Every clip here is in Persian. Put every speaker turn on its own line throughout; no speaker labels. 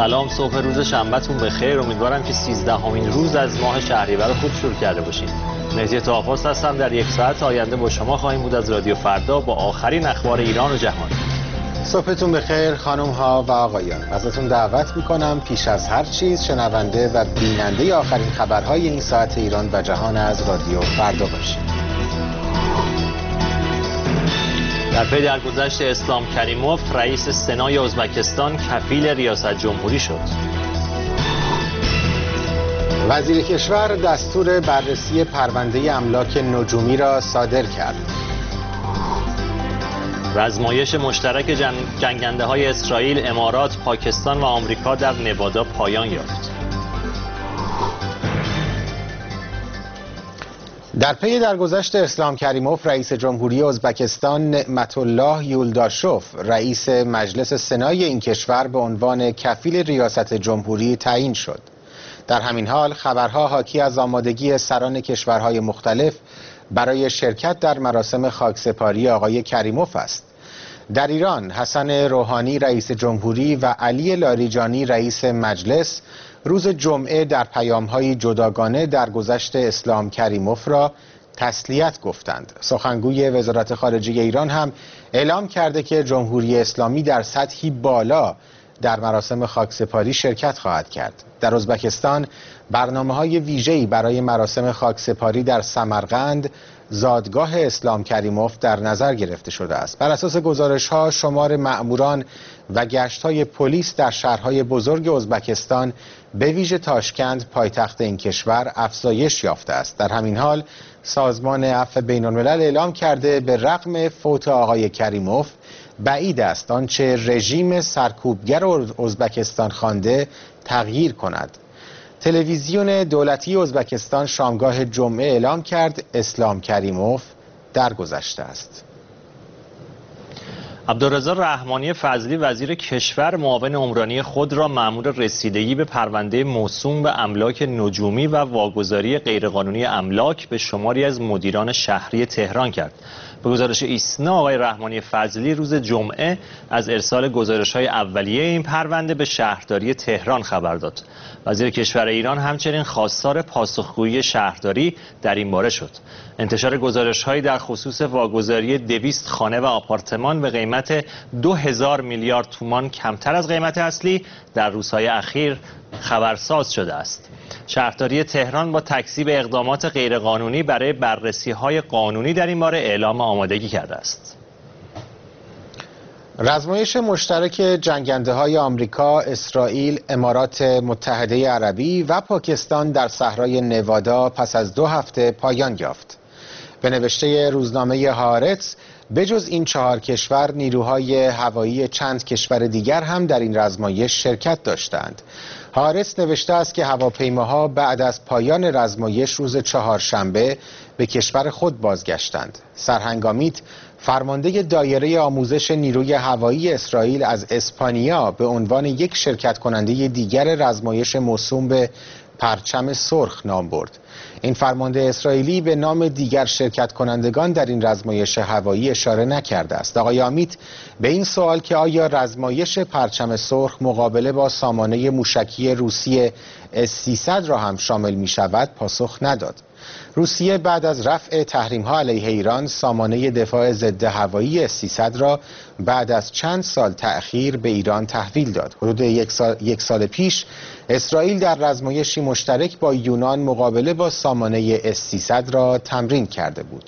سلام، صبح روز شنبهتون بخیر. امیدوارم که 13مین روز از ماه شهریور خوب شروع کرده باشید. مهدی طاهفاس هستم. در یک ساعت آینده با شما خواهیم بود از رادیو فردا با آخرین اخبار ایران و جهان.
صبحتون بخیر خانم ها و آقایان. ازتون دعوت میکنم پیش از هر چیز شنونده و بیننده آخرین خبرهای این ساعت ایران و جهان از رادیو فردا باشید.
در پی درگذشت اسلام کریموف، رئیس سنای ازبکستان کفیل ریاست جمهوری شد.
وزیر کشور دستور بررسی پرونده املاک نجومی را صادر کرد.
رزمایش مشترک جنگنده های اسرائیل، امارات، پاکستان و آمریکا در نوادا پایان یافت.
در پی درگذشت اسلام کریموف، رئیس جمهوری ازبکستان نعمت الله یولداشوف رئیس مجلس سنای این کشور به عنوان کفیل ریاست جمهوری تعیین شد. در همین حال خبرها حاکی از آمادگی سران کشورهای مختلف برای شرکت در مراسم خاکسپاری آقای کریموف است. در ایران حسن روحانی رئیس جمهوری و علی لاریجانی رئیس مجلس روز جمعه در پیام‌های جداگانه درگذشت اسلام کریموف را تسلیت گفتند. سخنگوی وزارت خارجه ایران هم اعلام کرده که جمهوری اسلامی در سطحی بالا در مراسم خاکسپاری شرکت خواهد کرد. در ازبکستان برنامه‌های ویژه‌ای برای مراسم خاکسپاری در سمرقند، زادگاه اسلام کریموف، در نظر گرفته شده است. بر اساس گزارش‌ها شمار مأموران و گشت‌های پلیس در شهرهای بزرگ ازبکستان به ویژه تاشکند پایتخت این کشور افزایش یافته است. در همین حال سازمان عفو بین‌الملل اعلام کرده به رغم فوت آقای کریموف بعید است آنچه رژیم سرکوبگر ازبکستان خوانده تغییر کند. تلویزیون دولتی ازبکستان شامگاه جمعه اعلام کرد اسلام کریموف درگذشته است.
عبدالرضا رحمانی فضلی وزیر کشور معاون عمرانی خود را مأمور رسیدگی به پرونده موسوم به املاک نجومی و واگذاری غیرقانونی املاک به شماری از مدیران شهری تهران کرد. به گزارش ایسنا، آقای رحمانی فضلی روز جمعه از ارسال گزارش‌های اولیه این پرونده به شهرداری تهران خبر داد. وزیر کشور ایران همچنین خواستار پاسخگویی شهرداری در این باره شد. انتشار گزارش‌هایی در خصوص واگذاری 200 خانه و آپارتمان به قیمت 2000 میلیارد تومان کمتر از قیمت اصلی در روزهای اخیر خبرساز شده است. شهرداری تهران با تکذیب اقدامات غیرقانونی برای بررسی‌های قانونی در این باره اعلام آمادگی کرده است.
رزمایش مشترک جنگنده‌های آمریکا، اسرائیل، امارات متحده عربی و پاکستان در صحرای نوادا پس از 2 هفته پایان یافت. به نوشته روزنامه هارتز، بجز این 4 کشور، نیروهای هوایی چند کشور دیگر هم در این رزمایش شرکت داشتند. هارتز نوشته است که هواپیماها بعد از پایان رزمایش روز چهارشنبه به کشور خود بازگشتند. سرهنگامیت، فرمانده دایره آموزش نیروی هوایی اسرائیل، از اسپانیا به عنوان یک شرکت کننده دیگر رزمایش موسوم به پرچم سرخ نام برد. این فرمانده اسرائیلی به نام دیگر شرکت کنندگان در این رزمایش هوایی اشاره نکرده است. آقای آمیت به این سوال که آیا رزمایش پرچم سرخ مقابله با سامانه موشکی روسی S-300 را هم شامل می شود پاسخ نداد. روسیه بعد از رفع تحریم‌ها علیه ایران سامانه دفاع ضد هوایی S-300 را بعد از چند سال تأخیر به ایران تحویل داد. حدود یک سال پیش اسرائیل در رزمایشی مشترک با یونان مقابله با سامانه S-300 را تمرین کرده بود.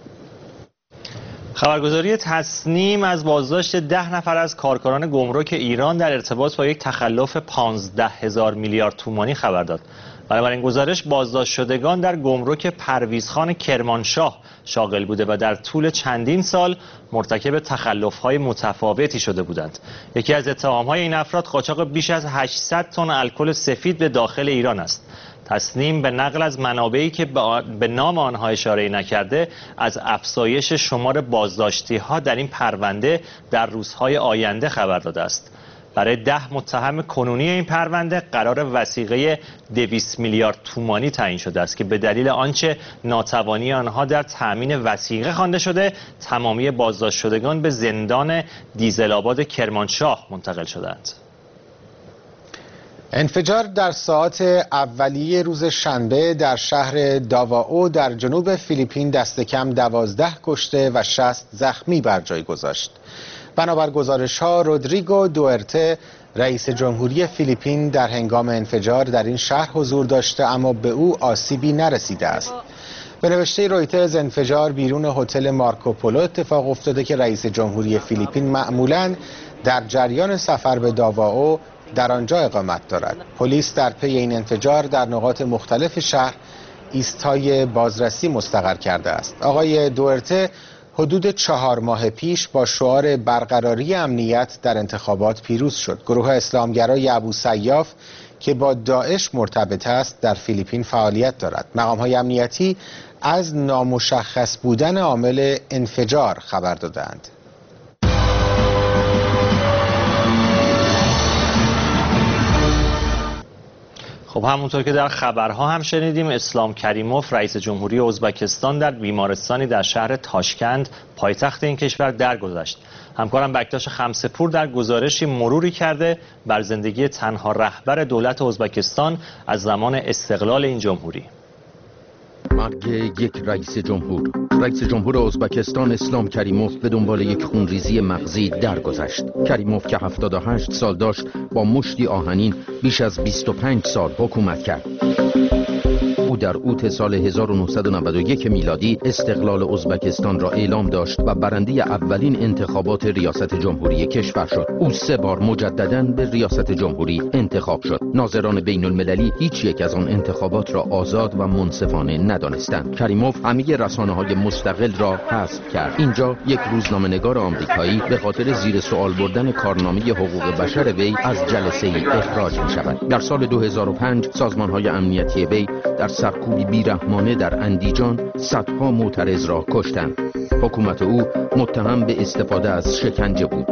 خبرگزاری تصنیم از بازداشت 10 نفر از کارکنان گمرک ایران در ارتباط با یک تخلف 15,000 میلیارد تومانی خبر داد. بنابراین گزارش بازداشت شدگان در گمرک پرویزخان کرمانشاه شاغل بوده و در طول چندین سال مرتکب تخلف‌های متفاوتی شده بودند. یکی از اتهام‌های این افراد قاچاق بیش از 800 تن الکل سفید به داخل ایران است. تصنیم به نقل از منابعی که به نام آنها اشاره نکرده از افزایش شمار بازداشتی‌ها در این پرونده در روزهای آینده خبر داده است. برای 10 متهم کنونی این پرونده قرار وثیقه 200 میلیارد تومانی تعیین شده است که به دلیل آنچه ناتوانی آنها در تأمین وثیقه خوانده شده، تمامی بازداشت شدگان به زندان دیزل آباد کرمانشاه منتقل شدند.
انفجار در ساعات اولیه روز شنبه در شهر داواو در جنوب فیلیپین دست کم 12 کشته و 60 زخمی بر جای گذاشت. بنابر گزارش‌ها رودریگو دوئرته رئیس جمهوری فیلیپین در هنگام انفجار در این شهر حضور داشته اما به او آسیبی نرسیده است. به نوشته رویترز انفجار بیرون هتل مارکوپولو اتفاق افتاده که رئیس جمهوری فیلیپین معمولاً در جریان سفر به داواو در آنجا اقامت دارد. پلیس در پی این انفجار در نقاط مختلف شهر ایستای بازرسی مستقر کرده است. آقای دوئرته حدود 4 ماه پیش با شعار برقراری امنیت در انتخابات پیروز شد. گروه اسلامگرای ابوسیاف که با داعش مرتبط است در فیلیپین فعالیت دارد. مقام‌های امنیتی از نامشخص بودن عامل انفجار خبر دادند.
خب همونطور که در خبرها هم شنیدیم اسلام کریموف رئیس جمهوری ازبکستان در بیمارستانی در شهر تاشکند پایتخت این کشور درگذشت. همکارم بکتاش خمسه‌پور در گزارشی مروری کرده بر زندگی تنها رهبر دولت ازبکستان از زمان استقلال این جمهوری.
مرگ یک رئیس جمهور ازبکستان اسلام کریموف به دنبال یک خونریزی مغزی درگذشت. کریموف که 78 سال داشت با مشتی آهنین بیش از 25 سال حکومت کرد. او در اوت سال 1991 میلادی استقلال ازبکستان را اعلام داشت و برنده اولین انتخابات ریاست جمهوری کشور شد. او 3 بار مجدداً به ریاست جمهوری انتخاب شد. ناظران بین المللی هیچ یک از آن انتخابات را آزاد و منصفانه ندانستند. کریموف همه رسانه‌های مستقل را حذف کرد. اینجا یک روزنامه‌نگار آمریکایی به خاطر زیر سوال بردن کارنامه حقوق بشر وی از جلسه ای اخراج می شود. در سال 2005 سازمان‌های امنیتی وی در سرکوبی بیرحمانه در اندیجان صدها معترض را کشتند. حکومت او متهم به استفاده از شکنجه بود.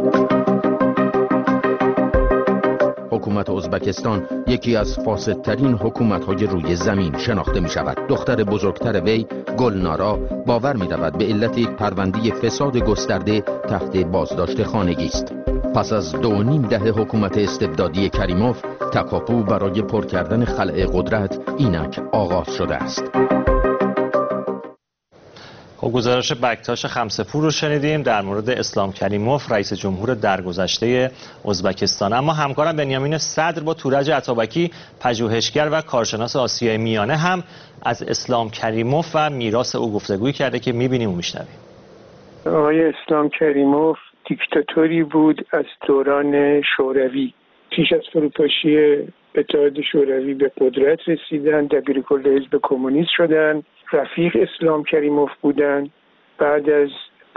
حکومت ازبکستان یکی از فاسدترین حکومت‌های روی زمین شناخته می شود. دختر بزرگتر وی گلنارا باور می رود به علت یک پرونده فساد گسترده تحت بازداشت خانگی است. پس از 2.5 دهه حکومت استبدادی کریموف تکاپو برای پر کردن خلأ قدرت اینک آغاز شده است.
خب گزارش بکتاش خمسه‌پور رو شنیدیم در مورد اسلام کریموف رئیس جمهور درگذشته ازبکستان. اما همکارم بنیامین صدر با تورج عطابکی پژوهشگر و کارشناس آسیای میانه هم از اسلام کریموف و میراث او گفتگویی کرده که می‌بینیم و می‌شنویم.
آقای اسلام کریموف دیکتاتوری بود از دوران شوروی. پیش از فروپاشی اتحاد شوروی به قدرت رسیدن، دبیرکل حزب کمونیست شدن، رفیق اسلام کریموف بودن. بعد از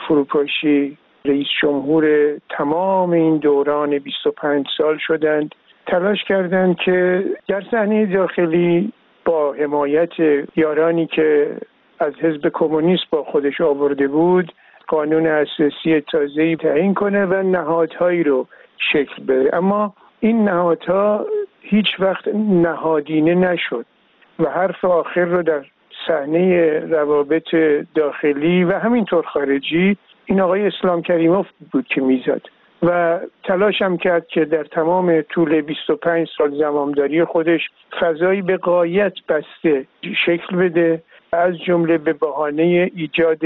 فروپاشی رئیس جمهور تمام این دوران 25 سال شدند. تلاش کردند که در صحنه داخلی با حمایت یارانی که از حزب کمونیست با خودش آورده بود قانون اساسی تازه‌ای تعیین کنه و نهادهایی رو شکل بده. اما این نهادها هیچ وقت نهادینه نشد و حرف آخر رو در صحنه روابط داخلی و همینطور خارجی این آقای اسلام کریموف بود که میزد و تلاش هم کرد که در تمام طول 25 سال زمامداری خودش فضایی به غایت بسته شکل بده، از جمله به بهانه ایجاد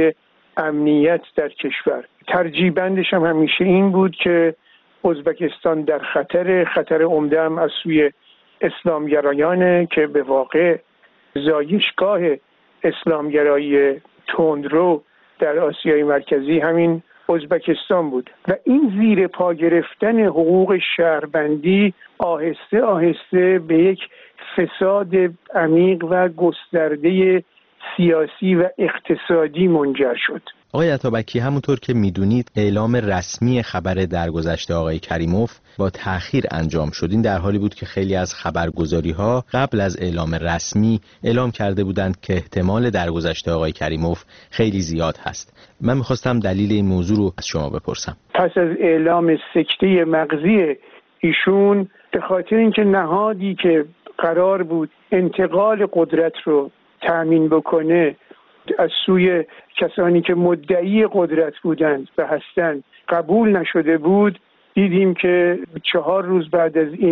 امنیت در کشور. ترجیح بندش هم همیشه این بود که ازبکستان در خطر عمده هم از سوی اسلامگرایانه که به واقع زایشگاه اسلامگرایی تندرو در آسیای مرکزی همین ازبکستان بود و این زیر پا گرفتن حقوق شهروندی آهسته آهسته به یک فساد عمیق و گسترده سیاسی و اقتصادی منجر شد.
آقای عطابکی همونطور که میدونید اعلام رسمی خبر درگذشت آقای کریموف با تأخیر انجام شد. این در حالی بود که خیلی از خبرگزاری‌ها قبل از اعلام رسمی اعلام کرده بودند که احتمال درگذشت آقای کریموف خیلی زیاد هست. من میخواستم دلیل این موضوع رو از شما بپرسم.
پس از اعلام سکته مغزی ایشون به خاطر اینکه نهادی که قرار بود انتقال قدرت رو تأمین بکنه از سوی کسانی که مدعی قدرت بودند و هستند قبول نشده بود، دیدیم که 4 روز بعد از این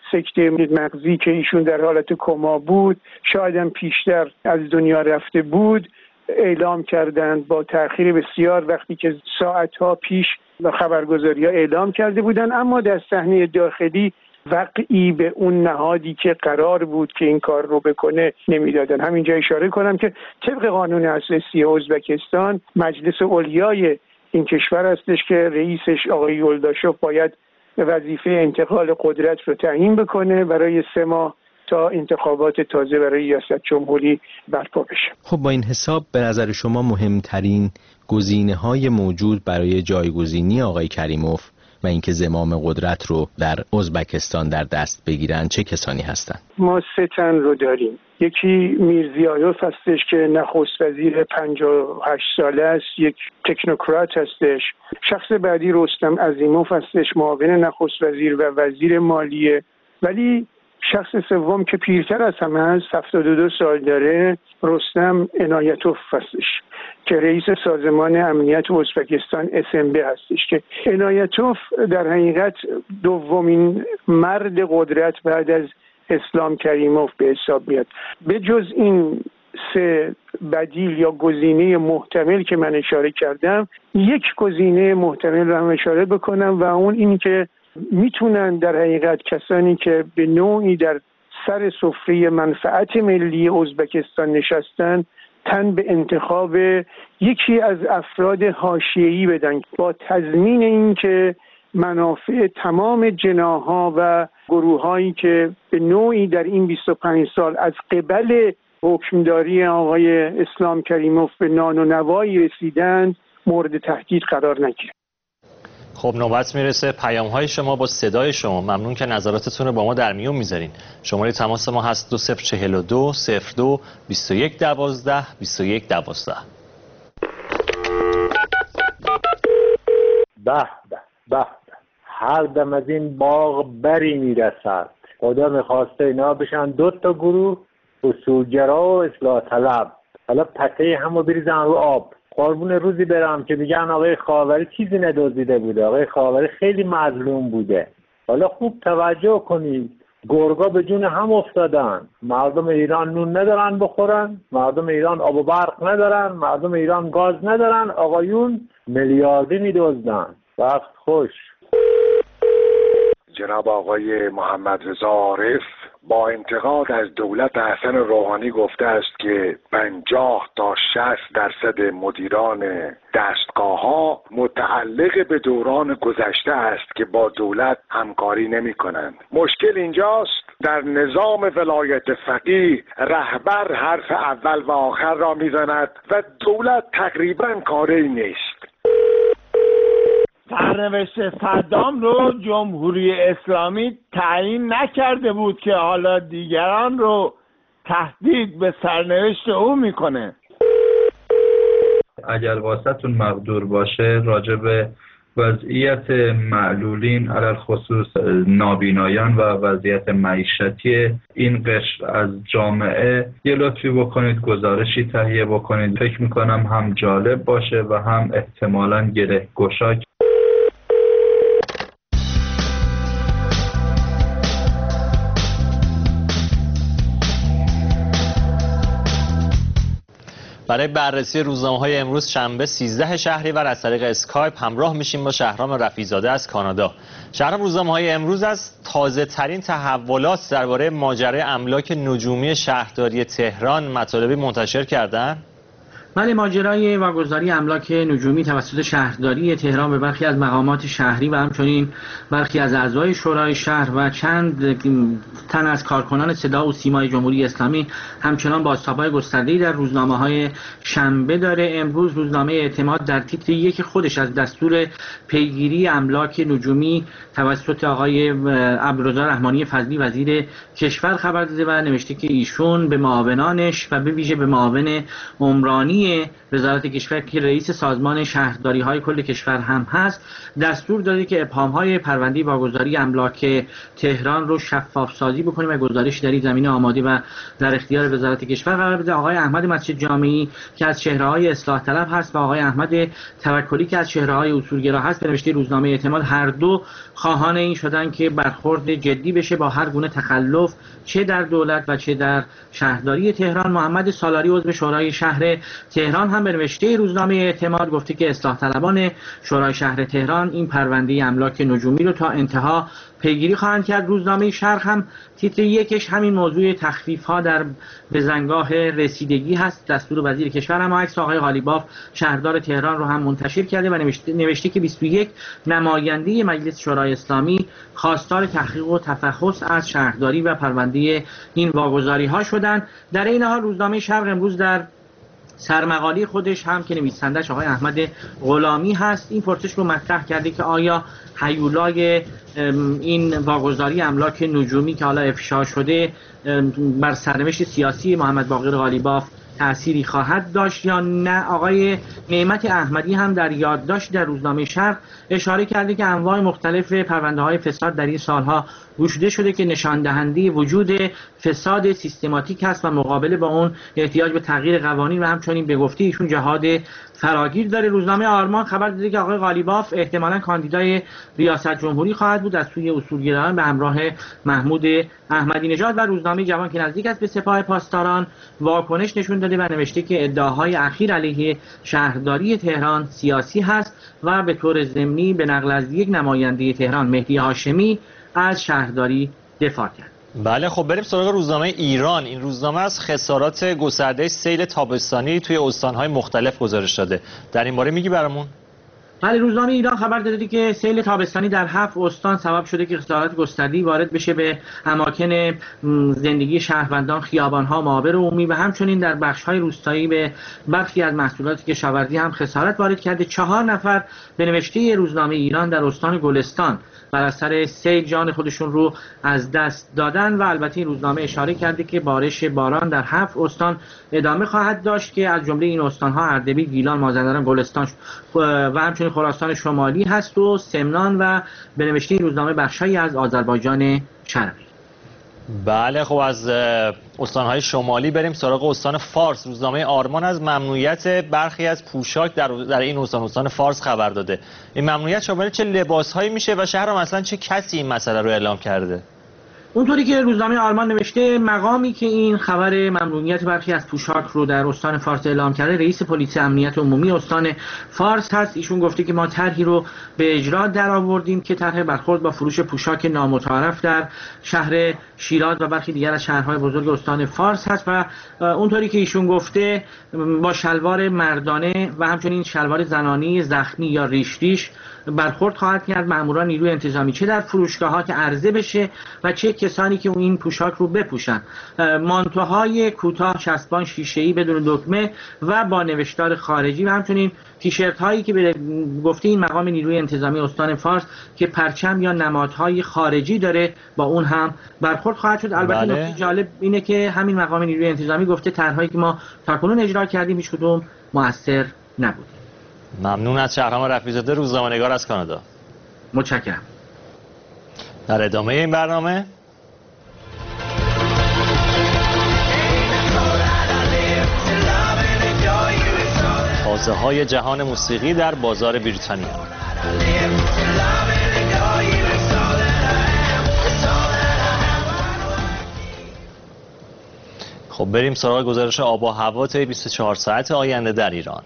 سکته مغزی که ایشون در حالت کما بود، شاید هم پیشتر از دنیا رفته بود، اعلام کردند با تأخیر بسیار، وقتی که ساعتها پیش خبرگزاری‌ها اعلام کرده بودند، اما در صحنه داخلی وقعی به اون نهادی که قرار بود که این کار رو بکنه نمیدادن. همینجا اشاره کنم که طبق قانون اساسی ازبکستان مجلس علیای این کشور هستش که رئیسش آقای یولداشوف باید وظیفه انتقال قدرت رو تعیین بکنه برای 3 ماه تا انتخابات تازه برای ریاست جمهوری برپا بشه.
خب با این حساب به نظر شما مهمترین گزینه‌های موجود برای جایگزینی آقای کریموف و اینکه زمام قدرت رو در ازبکستان در دست بگیرن چه کسانی هستند؟
ما 3 تن رو داریم. یکی میرزیایوف هستش که نخست وزیر 58 ساله است، یک تکنوکرات هستش. شخص بعدی رستم عظیموف هستش، معاون نخست وزیر و وزیر مالیه. ولی شخص سوم که پیرتر از همه است، 72 سال داره، رستم عنایتوف هستش که رئیس سازمان امنیت ازبکستان SMB هستش که عنایتوف در حقیقت دومین مرد قدرت بعد از اسلام کریموف به حساب میاد. به جز این 3 بدیل یا گزینه محتمل که من اشاره کردم، یک گزینه محتمل رو هم اشاره بکنم و اون این که میتونن در حقیقت کسانی که به نوعی در سر سفره منفعت ملی ازبکستان نشستن تن به انتخاب یکی از افراد حاشیه‌ای بدن با تضمین این که منافع تمام جناح‌ها و گروه‌هایی که به نوعی در این 25 سال از قبل حکمداری آقای اسلام کریموف به نان و نوایی رسیدند مورد تهدید قرار نگیرند.
خب نوبت میرسه پیام‌های شما با صدای شما. ممنون که نظراتتون رو با ما در میون میذارین. شماره تماس ما هست 2042 02 21 12 21 12.
به به به هر دم از این باغ بری میرسد. خدا میخواسته اینا بشن 2 تا گروه، اصولگرا و اصلاح طلب. حالا پته همو بریزن رو آب. قربون روزی برم که میگن آقای خاوری چیزی ندزدیده بوده، آقای خاوری خیلی مظلوم بوده. حالا خوب توجه کنید، گرگا به جون هم افتادن. مردم ایران نون ندارن بخورن، مردم ایران آب و برق ندارن، مردم ایران گاز ندارن، آقایون میلیاردی میدزدن. وقت خوش.
جناب آقای محمد رضا عارف با انتقاد از دولت حسن روحانی گفته است که 50 تا 60% مدیران دستگاه‌ها متعلق به دوران گذشته است که با دولت همکاری نمی‌کنند. مشکل اینجاست در نظام ولایت فقیه رهبر حرف اول و آخر را می‌زند و دولت تقریباً کاری نیست.
سرنوشت صدام رو جمهوری اسلامی تعیین نکرده بود که حالا دیگران رو تهدید به سرنوشت او میکنه.
اگر واسطون مقدور باشه راجع به وضعیت معلولین علل خصوص نابینایان و وضعیت معیشتی این قشر از جامعه یه لطفی بکنید، گزارشی تهیه بکنید. فکر میکنم هم جالب باشه و هم احتمالاً گره گشا.
برای بررسی روزنامه‌های امروز شنبه 13 شهریور از طریق اسکایپ همراه میشیم با شهرام رفیع‌زاده از کانادا. شهرام، روزنامه‌های امروز از تازه‌ترین تحولات درباره ماجرای املاک نجومی شهرداری تهران مطالبی منتشر کردن؟
بله، ماجرای واگذاری املاک نجومی توسط شهرداری تهران به برخی از مقامات شهری و همچنین برخی از اعضای شورای شهر و چند تن از کارکنان صدا و سیمای جمهوری اسلامی همچنان بازتاب‌های گسترده‌ای در روزنامه‌های شنبه داره. امروز روزنامه اعتماد در تیتر 1 خودش از دستور پیگیری املاک نجومی توسط آقای عبدالرضا رحمانی فضلی وزیر کشور خبر داده و نوشته که ایشون به معاونانش و به ویژه به معاون عمرانی عمومی وزارت کشور که رئیس سازمان شهرداری‌های کل کشور هم هست دستور داده که ابهام‌های پرونده واگذاری املاک تهران رو شفاف سازی بکنه و گزارش در این زمینه آماده و در اختیار وزارت کشور قرار بده. آقای احمد مسجد جامعی که از چهره‌های اصلاح طلب هست و آقای احمد توکلی که از چهره‌های اصولگرا هست به نوشته روزنامه اعتماد هر دو خواهان این شدن که برخورد جدی بشه با هر گونه تخلف چه در دولت و چه در شهرداری تهران. محمد سالاری عضو شورای شهر تهران هم به نوشته روزنامه اعتماد گفته که اصلاح طلبان شورای شهر تهران این پرونده املاک نجومی رو تا انتها پیگیری خواهند کرد. روزنامه شرق هم تیتر یکش همین موضوع تخفیف‌ها در بزنگاه رسیدگی هست. دستور وزیر کشور هم عکس آقای قالیباف شهردار تهران رو هم منتشر کرده و نوشته که 21 نماینده مجلس شورای اسلامی خواستار تحقیق و تفحص از شهرداری و پرونده این واگذاری‌ها شدند. در این حال روزنامه شرق امروز در سرمقاله خودش هم که نویسندش آقای احمد غلامی هست این پرسش رو مطرح کرده که آیا هیولای این واگذاری املاک نجومی که حالا افشا شده بر سرنوشت سیاسی محمد باقر قالیباف تأثیری خواهد داشت یا نه. آقای نعمت احمدی هم در یادداشت در روزنامه شرق اشاره کرده که انواع مختلف پرونده‌های فساد در این سالها گشوده شده که نشان دهنده وجود فساد سیستماتیک است و مقابله با اون احتیاج به تغییر قوانین و همچنین به گفته ایشون جهاد فراگیر داره. روزنامه آرمان خبر داده که آقای قالیباف احتمالاً کاندیدای ریاست جمهوری خواهد بود از سوی اصولگرایان به همراه محمود احمدی نژاد و روزنامه جوان که نزدیک است به سپاه پاسداران واکنش نشون داده و نوشته که ادعاهای اخیر علیه شهرداری تهران سیاسی هست و به طور ضمنی به نقل از یک نماینده تهران مهدی هاشمی از شهرداری دفاع کرد.
بله خب بریم سراغ روزنامه ایران. این روزنامه از خسارات گسترده سیل تابستانی توی استان‌های مختلف گزارش داده. در این باره میگی برامون؟
بله روزنامه ایران خبر داده که سیل تابستانی در 7 استان سبب شده که خسارات گسترده‌ای وارد بشه به اماکن زندگی شهروندان، خیابان‌ها، معابر عمومی و همچنین در بخش‌های روستایی به برخی از محصولات کشاورزی هم خسارت وارد کرده. 4 نفر به نوشته روزنامه ایران در استان گلستان بر اثر سیل جان خودشون رو از دست دادن و البته این روزنامه اشاره کرده که بارش باران در 7 استان ادامه خواهد داشت که از جمله این استان‌ها اردبیل، گیلان، مازندران، گلستان و همچنین خراسان شمالی هست و سمنان و به نوشته این روزنامه بخشایی از آذربایجان شرقی.
بله خب از استان‌های شمالی بریم سراغ استان فارس. روزنامه آرمان از ممنوعیت برخی از پوشاک در این استان فارس خبر داده. این ممنوعیت شامل چه لباس‌هایی میشه و شهر مثلا چه کسی این مسئله رو اعلام کرده؟
اونطوری که روزنامه آرمان نوشته مقامی که این خبر ممنوعیت برخی از پوشاک رو در استان فارس اعلام کرده رئیس پلیس امنیت عمومی استان فارس هست. ایشون گفته که ما طرحی رو به اجرا درآوردیم که طرح برخورد با فروش پوشاک نامتعارف در شهر شیراز و برخی دیگر از شهرهای بزرگ استان فارس هست و اونطوری که ایشون گفته با شلوار مردانه و همچنین شلوار زنانی زخمی یا ریش برخورد خواهد کرد ماموران نیروی انتظامی چه در فروشگاه‌ها که عرضه بشه و چه کسانی که این پوشاک رو بپوشن. مانتوهای کوتاه چسبان شیشه‌ای بدون دکمه و با نوشتار خارجی و همچنین تیشرت هایی که به گفته این مقام نیروی انتظامی استان فارس که پرچم یا نمادهای خارجی داره با اون هم برخورد خواهد شد. البته نکته جالب اینه که همین مقام نیروی انتظامی گفته طرح‌هایی که ما تاکنون اجرا کردیم هیچ کدوم مؤثر نبود.
ممنون از شهرام رفیع‌زاده روزنامه‌نگار از کانادا.
متشکرم.
در ادامه این برنامه تازه‌های جهان موسیقی در بازار بریتانیا. خب بریم سراغ گزارش آب و هوا طی 24 ساعت آینده در ایران.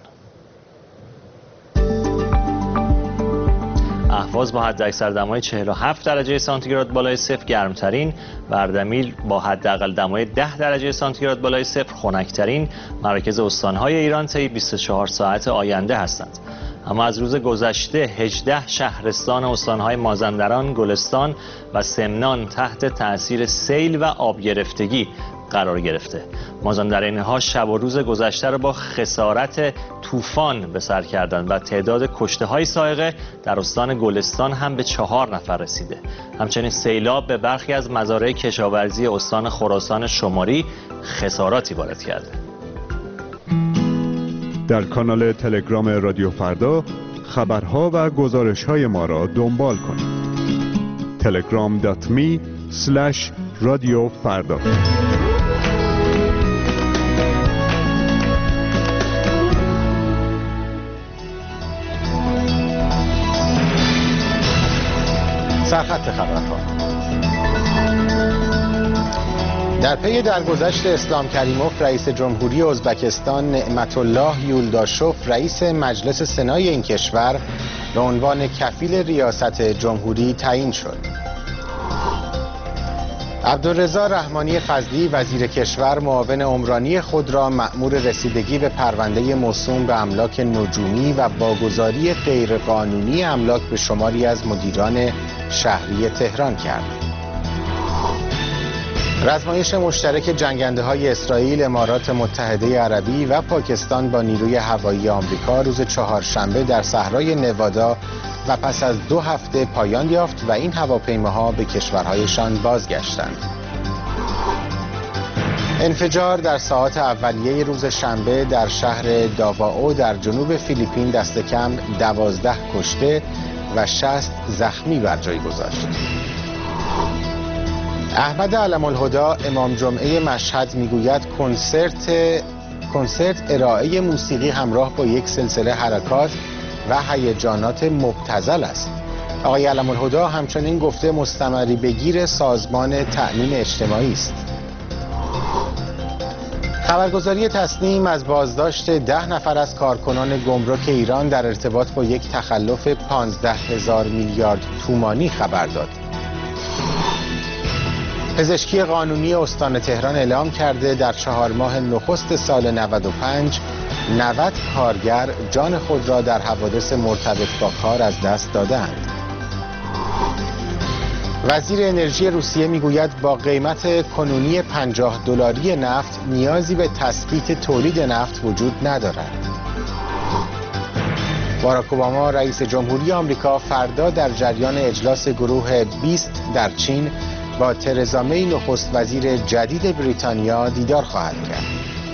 اهواز با حداکثر دمای 47 درجه سانتیگراد بالای صفر گرمترین، و اردبیل با حداقل دمای 10 درجه سانتیگراد بالای صفر خنک‌ترین مراکز استان‌های ایران طی 24 ساعت آینده هستند. اما از روز گذشته 18 شهرستان استان‌های مازندران، گلستان و سمنان تحت تأثیر سیل و آب گرفتگی قرار گرفته. مازندرانی‌ها شب و روز گذشته را با خسارت طوفان به سر کردند و تعداد کشته‌های صاعقه در استان گلستان هم به 4 نفر رسیده. همچنین سیلاب به برخی از مزارع کشاورزی استان خراسان شمالی خساراتی وارد کرده.
در کانال تلگرام رادیو فردا خبرها و گزارش‌های ما را دنبال کنید. telegram.me/رادیو فردا.
سرخط خبرها. در پی درگذشت اسلام کریموف رئیس جمهوری ازبکستان، نعمت الله یولداشوف رئیس مجلس سنای این کشور به عنوان کفیل ریاست جمهوری تعیین شد. عبدالرضا رحمانی فضلی وزیر کشور معاون عمرانی خود را مأمور رسیدگی به پرونده موسوم به املاک نجومی و واگذاری غیرقانونی املاک به شماری از مدیران شهری تهران کرد. رزمایش مشترک جنگنده‌های اسرائیل، امارات متحده عربی و پاکستان با نیروی هوایی آمریکا روز چهارشنبه در صحرای نوادا و پس از 2 هفته پایان یافت و این هواپیماها به کشورهایشان بازگشتند. انفجار در ساعات اولیه روز شنبه در شهر داواو در جنوب فیلیپین دست کم 12 کشته و 60 زخمی بر جای گذاشت. احمد علم الهدا امام جمعه مشهد میگوید کنسرت ارائه موسیقی همراه با یک سلسله حرکات و هیجانات مبتذل است. آقای علم الهدا همچنین گفته مستمری بگیر سازمان تأمین اجتماعی است. خبرگزاری تسنیم از بازداشت 10 نفر از کارکنان گمرک ایران در ارتباط با یک تخلف 15,000 میلیارد تومانی خبر داد. پزشکی قانونی استان تهران اعلام کرده در 4 ماه نخست سال 95 90 کارگر جان خود را در حوادث مرتبط با کار از دست دادند. وزیر انرژی روسیه میگوید با قیمت کنونی $50 نفت نیازی به تثبیت تولید نفت وجود ندارد. باراک اوباما رئیس جمهوری آمریکا فردا در جریان اجلاس گروه 20 در چین با ترزا می نخست وزیر جدید بریتانیا دیدار خواهد کرد.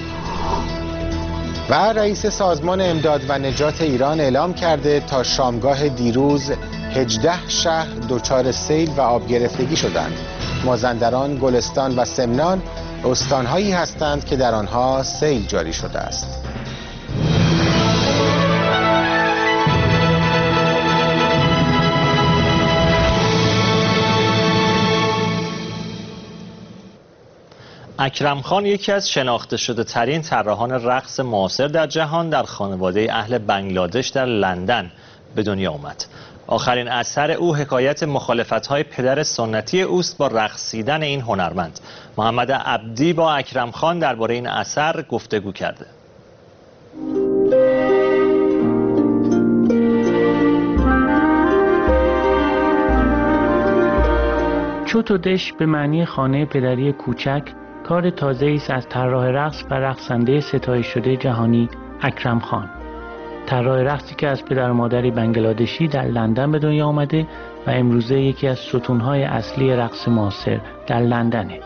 و رئیس سازمان امداد و نجات ایران اعلام کرده تا شامگاه دیروز 18 شهر دچار سیل و آب گرفتگی شدند. مازندران، گلستان و سمنان استانهایی هستند که در آنها سیل جاری شده است.
اکرم خان یکی از شناخته شده ترین طراحان رقص معاصر در جهان در خانواده اهل بنگلادش در لندن به دنیا آمد. آخرین اثر او حکایت مخالفت‌های پدر سنتی اوست با رقصیدن این هنرمند. محمد عبدی با اکرم خان درباره این اثر گفتگو کرده.
چوتودش به معنی خانه پدری کوچک کار تازه‌ای است از طراح رقص و رقصنده ستایش شده جهانی اکرم خان. طراح رقصی که از پدر و مادری بنگلادشی در لندن به دنیا آمده و امروزه یکی از ستونهای اصلی رقص معاصر در لندنه.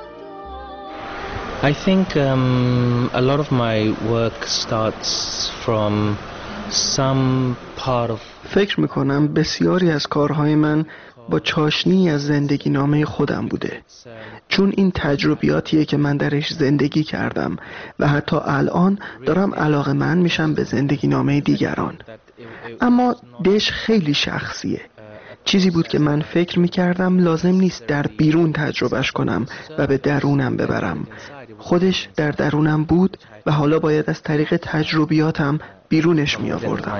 I think a lot of my work starts from some part of
فکر میکنم بسیاری از کارهای من با چاشنی از زندگی نامه خودم بوده، چون این تجربیاتیه که من درش زندگی کردم و حتی الان دارم علاقه‌مند میشم به زندگی نامه دیگران. اما دش خیلی شخصیه، چیزی بود که من فکر میکردم لازم نیست در بیرون تجربهش کنم و به درونم ببرم. خودش در درونم بود و حالا باید از طریق تجربیاتم بیرونش میآوردم.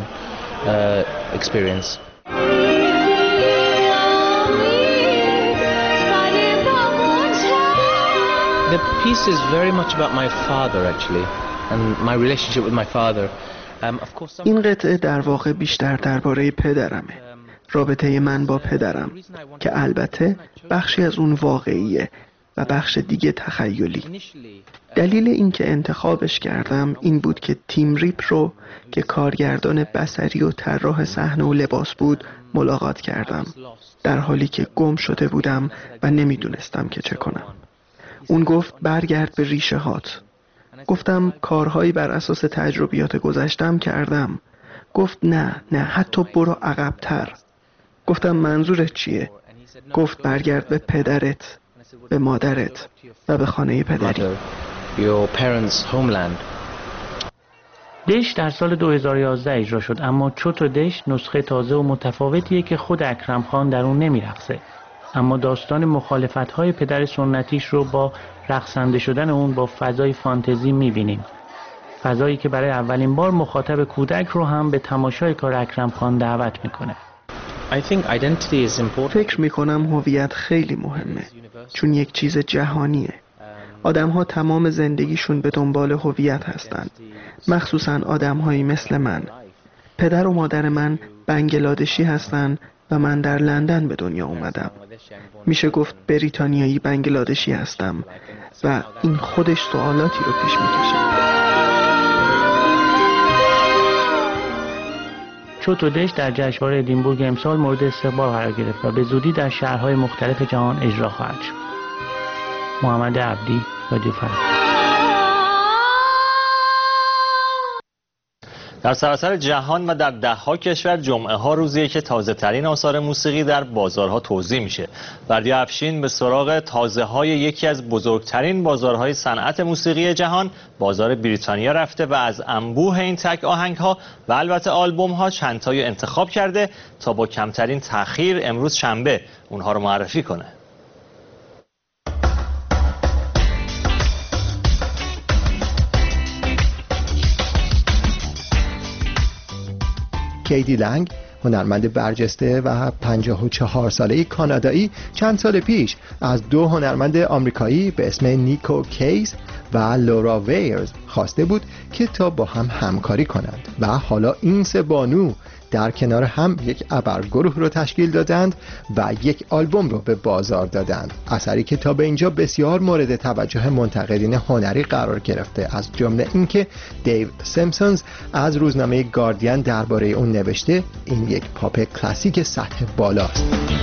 The piece is very much about my father actually and my relationship with my father.
این قطعه در واقع بیشتر درباره پدرمه، رابطه من با پدرم که البته بخشی از اون واقعیه و بخش دیگه تخیلی. دلیل این که انتخابش کردم این بود که تیم ریپ رو که کارگردان بصری و طراح صحنه و لباس بود ملاقات کردم، در حالی که گم شده بودم و نمیدونستم که چه کنم. اون گفت برگرد به ریشه هات. گفتم کارهایی بر اساس تجربیات گذشتم کردم. گفت نه حتی برو عقب‌تر. گفتم منظورت چیه؟ گفت برگرد به پدرت، به مادرت و به خانه پدری.
دش در سال 2011 اجرا شد، اما چوت و دش نسخه تازه و متفاوتیه که خود اکرم خان در اون نمیرقصه. اما داستان مخالفت‌های پدر سنتیش رو با رقصنده شدن اون با فضای فانتزی می‌بینیم. فضایی که برای اولین بار مخاطب کودک رو هم به تماشای کار اکرم خان دعوت میکنه.
فکر میکنم هویت خیلی مهمه، چون یک چیز جهانیه. آدم‌ها تمام زندگیشون به دنبال هویت هستند، مخصوصاً آدم‌هایی مثل من. پدر و مادر من بنگلادشی هستن و من در لندن به دنیا اومدم. میشه گفت بریتانیایی بنگلادشی هستم و این خودش سوالاتی رو پیش میکشه.
چوت و دش در جشنواره ادینبورگ امسال مورد استقبال قرار گرفت و به زودی در شهرهای مختلف جهان اجرا خواهد شد. محمد عبدی، رادیو فردا.
در سراسر جهان و در ده‌ها کشور جمعه ها روزیه که تازه ترین آثار موسیقی در بازارها توزیع میشه. بردیا افشین به سراغ تازه های یکی از بزرگترین بازارهای صنعت موسیقی جهان، بازار بریتانیا رفته و از انبوه این تک آهنگ ها و البته آلبوم ها چند تایی انتخاب کرده تا با کمترین تأخیر امروز شنبه اونها رو معرفی کنه.
کیدی لنگ، هنرمند برجسته و 54 ساله کانادایی، چند سال پیش از دو هنرمند آمریکایی به اسم نیکو کیس و لورا ویرز خواسته بود که تا با هم همکاری کنند و حالا این سه بانو در کنار هم یک ابرگروه رو تشکیل دادند و یک آلبوم رو به بازار دادند. اثری که تا به اینجا بسیار مورد توجه منتقدین هنری قرار گرفته، از جمله اینکه دیو سیمپسونز از روزنامه گاردین درباره اون نوشته این یک پاپ کلاسیک سطح بالاست.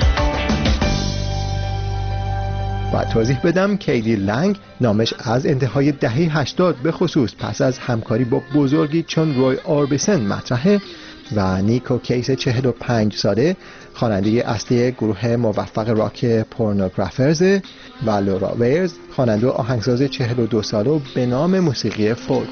و توضیح بدم کیدی لنگ نامش از انتهای دهه 80 به خصوص پس از همکاری با بزرگی چون روی اوربیسن مطرحه و نیکو کیس 45 ساله خواننده اصلی گروه موفق راک پورنوگرافرز و لورا ویرز خواننده و آهنگساز 42 ساله به نام موسیقی فولک.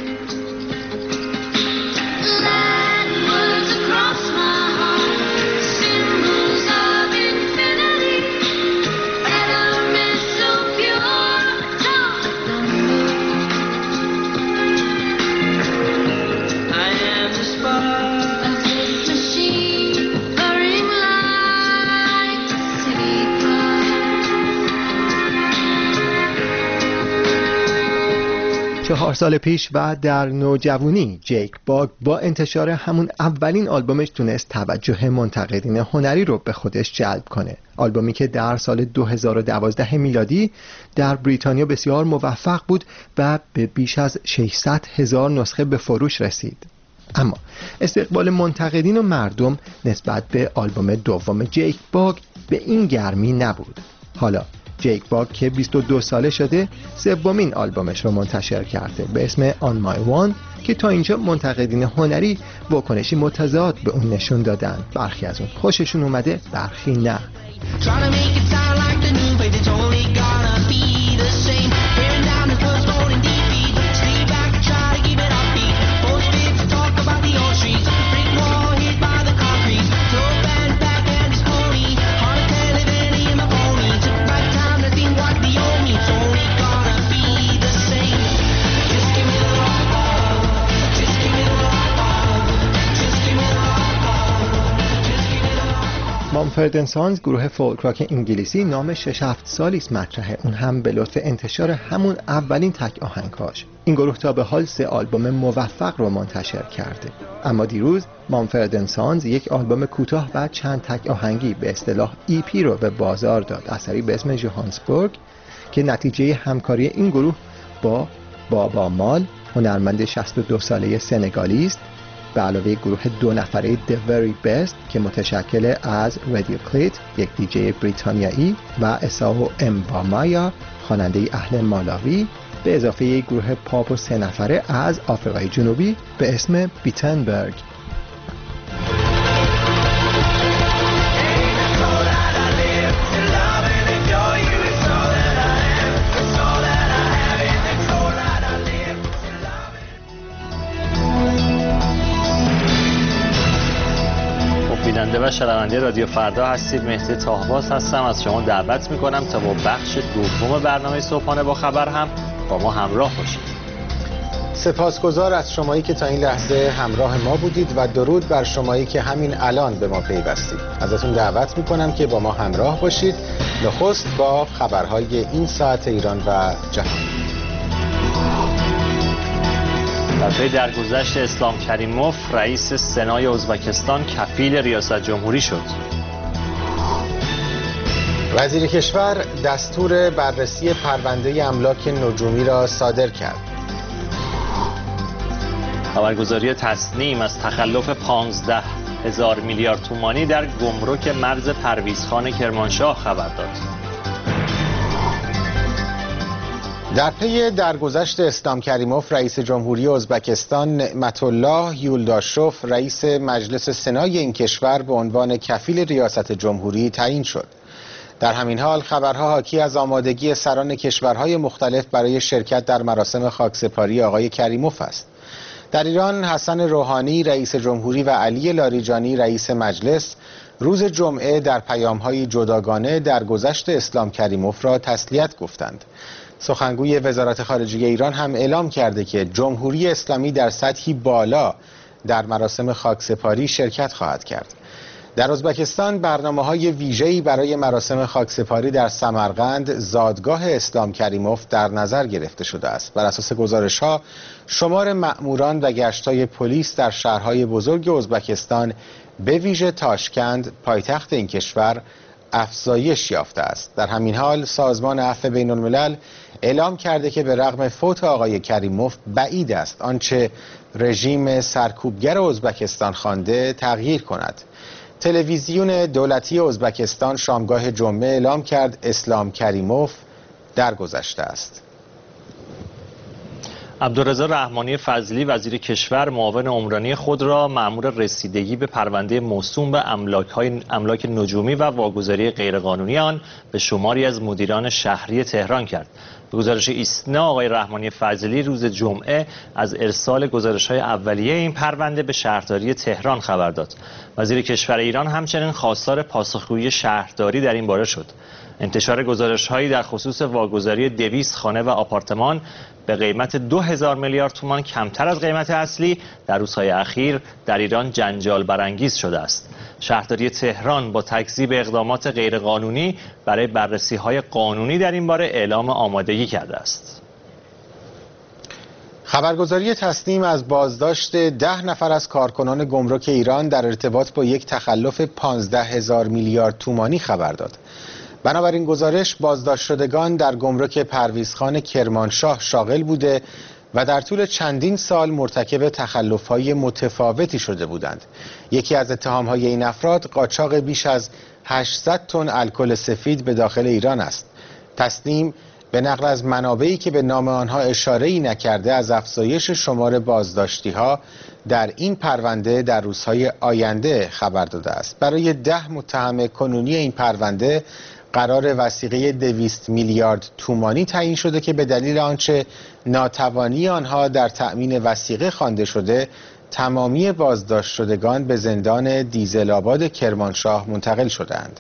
چهار سال پیش و در نوجوانی جیک باگ با انتشار همون اولین آلبومش تونست توجه منتقدین هنری رو به خودش جلب کنه. آلبومی که در سال 2012 میلادی در بریتانیا بسیار موفق بود و به بیش از 600,000 نسخه به فروش رسید. اما استقبال منتقدین و مردم نسبت به آلبوم دوم جیک باگ به این گرمی نبود. حالا جیک باگ که 22 ساله شده سومین آلبومش رو منتشر کرده به اسم On My One که تا اینجا منتقدین هنری واکنشی متضاد به اون نشون دادن. برخی از اون خوششون اومده، برخی نه. مامفرد اند سانز گروه فولک راک انگلیسی نام 6-7 سالی است مطرحه، اون هم به لطف انتشار همون اولین تک آهنگاش. این گروه تا به حال 3 آلبوم موفق رو منتشر کرده، اما دیروز مامفرد اند سانز یک آلبوم کوتاه و چند تک آهنگی به اصطلاح EP رو به بازار داد، اثری به اسم جوهانسبورگ که نتیجه همکاری این گروه با بابا مال، هنرمند 62 ساله سنگالی است، به علاوه گروه 2 نفره The Very Best که متشکل از رادیو کلیت، یک دیجی بریتانیایی، و اساو امبامایا خواننده اهل مالاوی به اضافه یک گروه پاپ و 3 نفره از آفریقای جنوبی به اسم بیتنبرگ.
بیننده و شنونده رادیو فردا هستید. مهدی طاهباز هستم. از شما دعوت میکنم تا با بخش دوم برنامه صبحانه با خبر هم با ما همراه باشید.
سپاسگزار از شمایی که تا این لحظه همراه ما بودید و درود بر شمایی که همین الان به ما پیوستید. ازتون دعوت میکنم که با ما همراه باشید. نخست با خبرهای این ساعت ایران و جهان.
در پی درگذشت اسلام کریموف، رئیس سنای ازبکستان کفیل ریاست جمهوری شد.
وزیر کشور دستور بررسی پرونده املاک نجومی را صادر کرد.
خبرگزاری تصنیم از تخلف 15,000 میلیارد تومانی در گمرک مرز پرویزخان کرمانشاه خبر داد.
در پی درگذشت اسلام کریموف، رئیس جمهوری ازبکستان نعمت الله یولداشوف رئیس مجلس سنای این کشور به عنوان کفیل ریاست جمهوری تعیین شد. در همین حال خبرها حاکی از آمادگی سران کشورهای مختلف برای شرکت در مراسم خاکسپاری آقای کریموف است. در ایران حسن روحانی رئیس جمهوری و علی لاریجانی رئیس مجلس روز جمعه در پیام‌های جداگانه درگذشت اسلام کریموف را تسلیت گفتند. سخنگوی وزارت خارجه ایران هم اعلام کرده که جمهوری اسلامی در سطحی بالا در مراسم خاکسپاری شرکت خواهد کرد. در ازبکستان برنامه‌های ویژه‌ای برای مراسم خاکسپاری در سمرقند، زادگاه اسلام کریموف، در نظر گرفته شده است. بر اساس گزارش‌ها، شمار مأموران و گشت‌های پلیس در شهرهای بزرگ ازبکستان به ویژه تاشکند، پایتخت این کشور، افزایش یافته است. در همین حال سازمان عفو بین الملل اعلام کرده که به رغم فوت آقای کریموف بعید است آنچه رژیم سرکوبگر ازبکستان خوانده تغییر کند. تلویزیون دولتی ازبکستان شامگاه جمعه اعلام کرد اسلام کریموف درگذشته است.
عبدالرضا رحمانی فضلی وزیر کشور معاون عمرانی خود را مأمور رسیدگی به پرونده موسوم به املاک نجومی و واگذاری غیرقانونی آن به شماری از مدیران شهری تهران کرد. به گزارش ایسنا آقای رحمانی فضلی روز جمعه از ارسال گزارش‌های اولیه این پرونده به شهرداری تهران خبر داد. وزیر کشور ایران همچنین خواستار پاسخگویی شهرداری در این باره شد. انتشار گزارش‌هایی در خصوص واگذاری 200 خانه و آپارتمان به قیمت 2000 میلیارد تومان کمتر از قیمت اصلی در روزهای اخیر در ایران جنجال برانگیز شده است. شهرداری تهران با تکذیب اقدامات غیرقانونی برای بررسی‌های قانونی در این باره اعلام آمادگی کرده است.
خبرگزاری تصنیم از بازداشت 10 نفر از کارکنان گمرک ایران در ارتباط با یک تخلف 15,000 میلیارد تومانی خبر داد. بنابراین گزارش بازداشت شدگان در گمرک پرویزخان کرمانشاه شاغل بوده و در طول چندین سال مرتکب تخلف‌های متفاوتی شده بودند. یکی از اتهام‌های این افراد قاچاق بیش از 800 تن الکل سفید به داخل ایران است. تصنیم به نقل از منابعی که به نام آنها اشاره‌ای نکرده از افزایش شمار بازداشتی‌ها در این پرونده در روزهای آینده خبر داده است. برای 10 متهم کنونی این پرونده قرار وثیقه 200 میلیارد تومانی تعیین شده که به دلیل آنچه ناتوانی آنها در تأمین وثیقه خوانده شده، تمامی بازداشت شدگان به زندان دیزل‌آباد کرمانشاه منتقل شدند.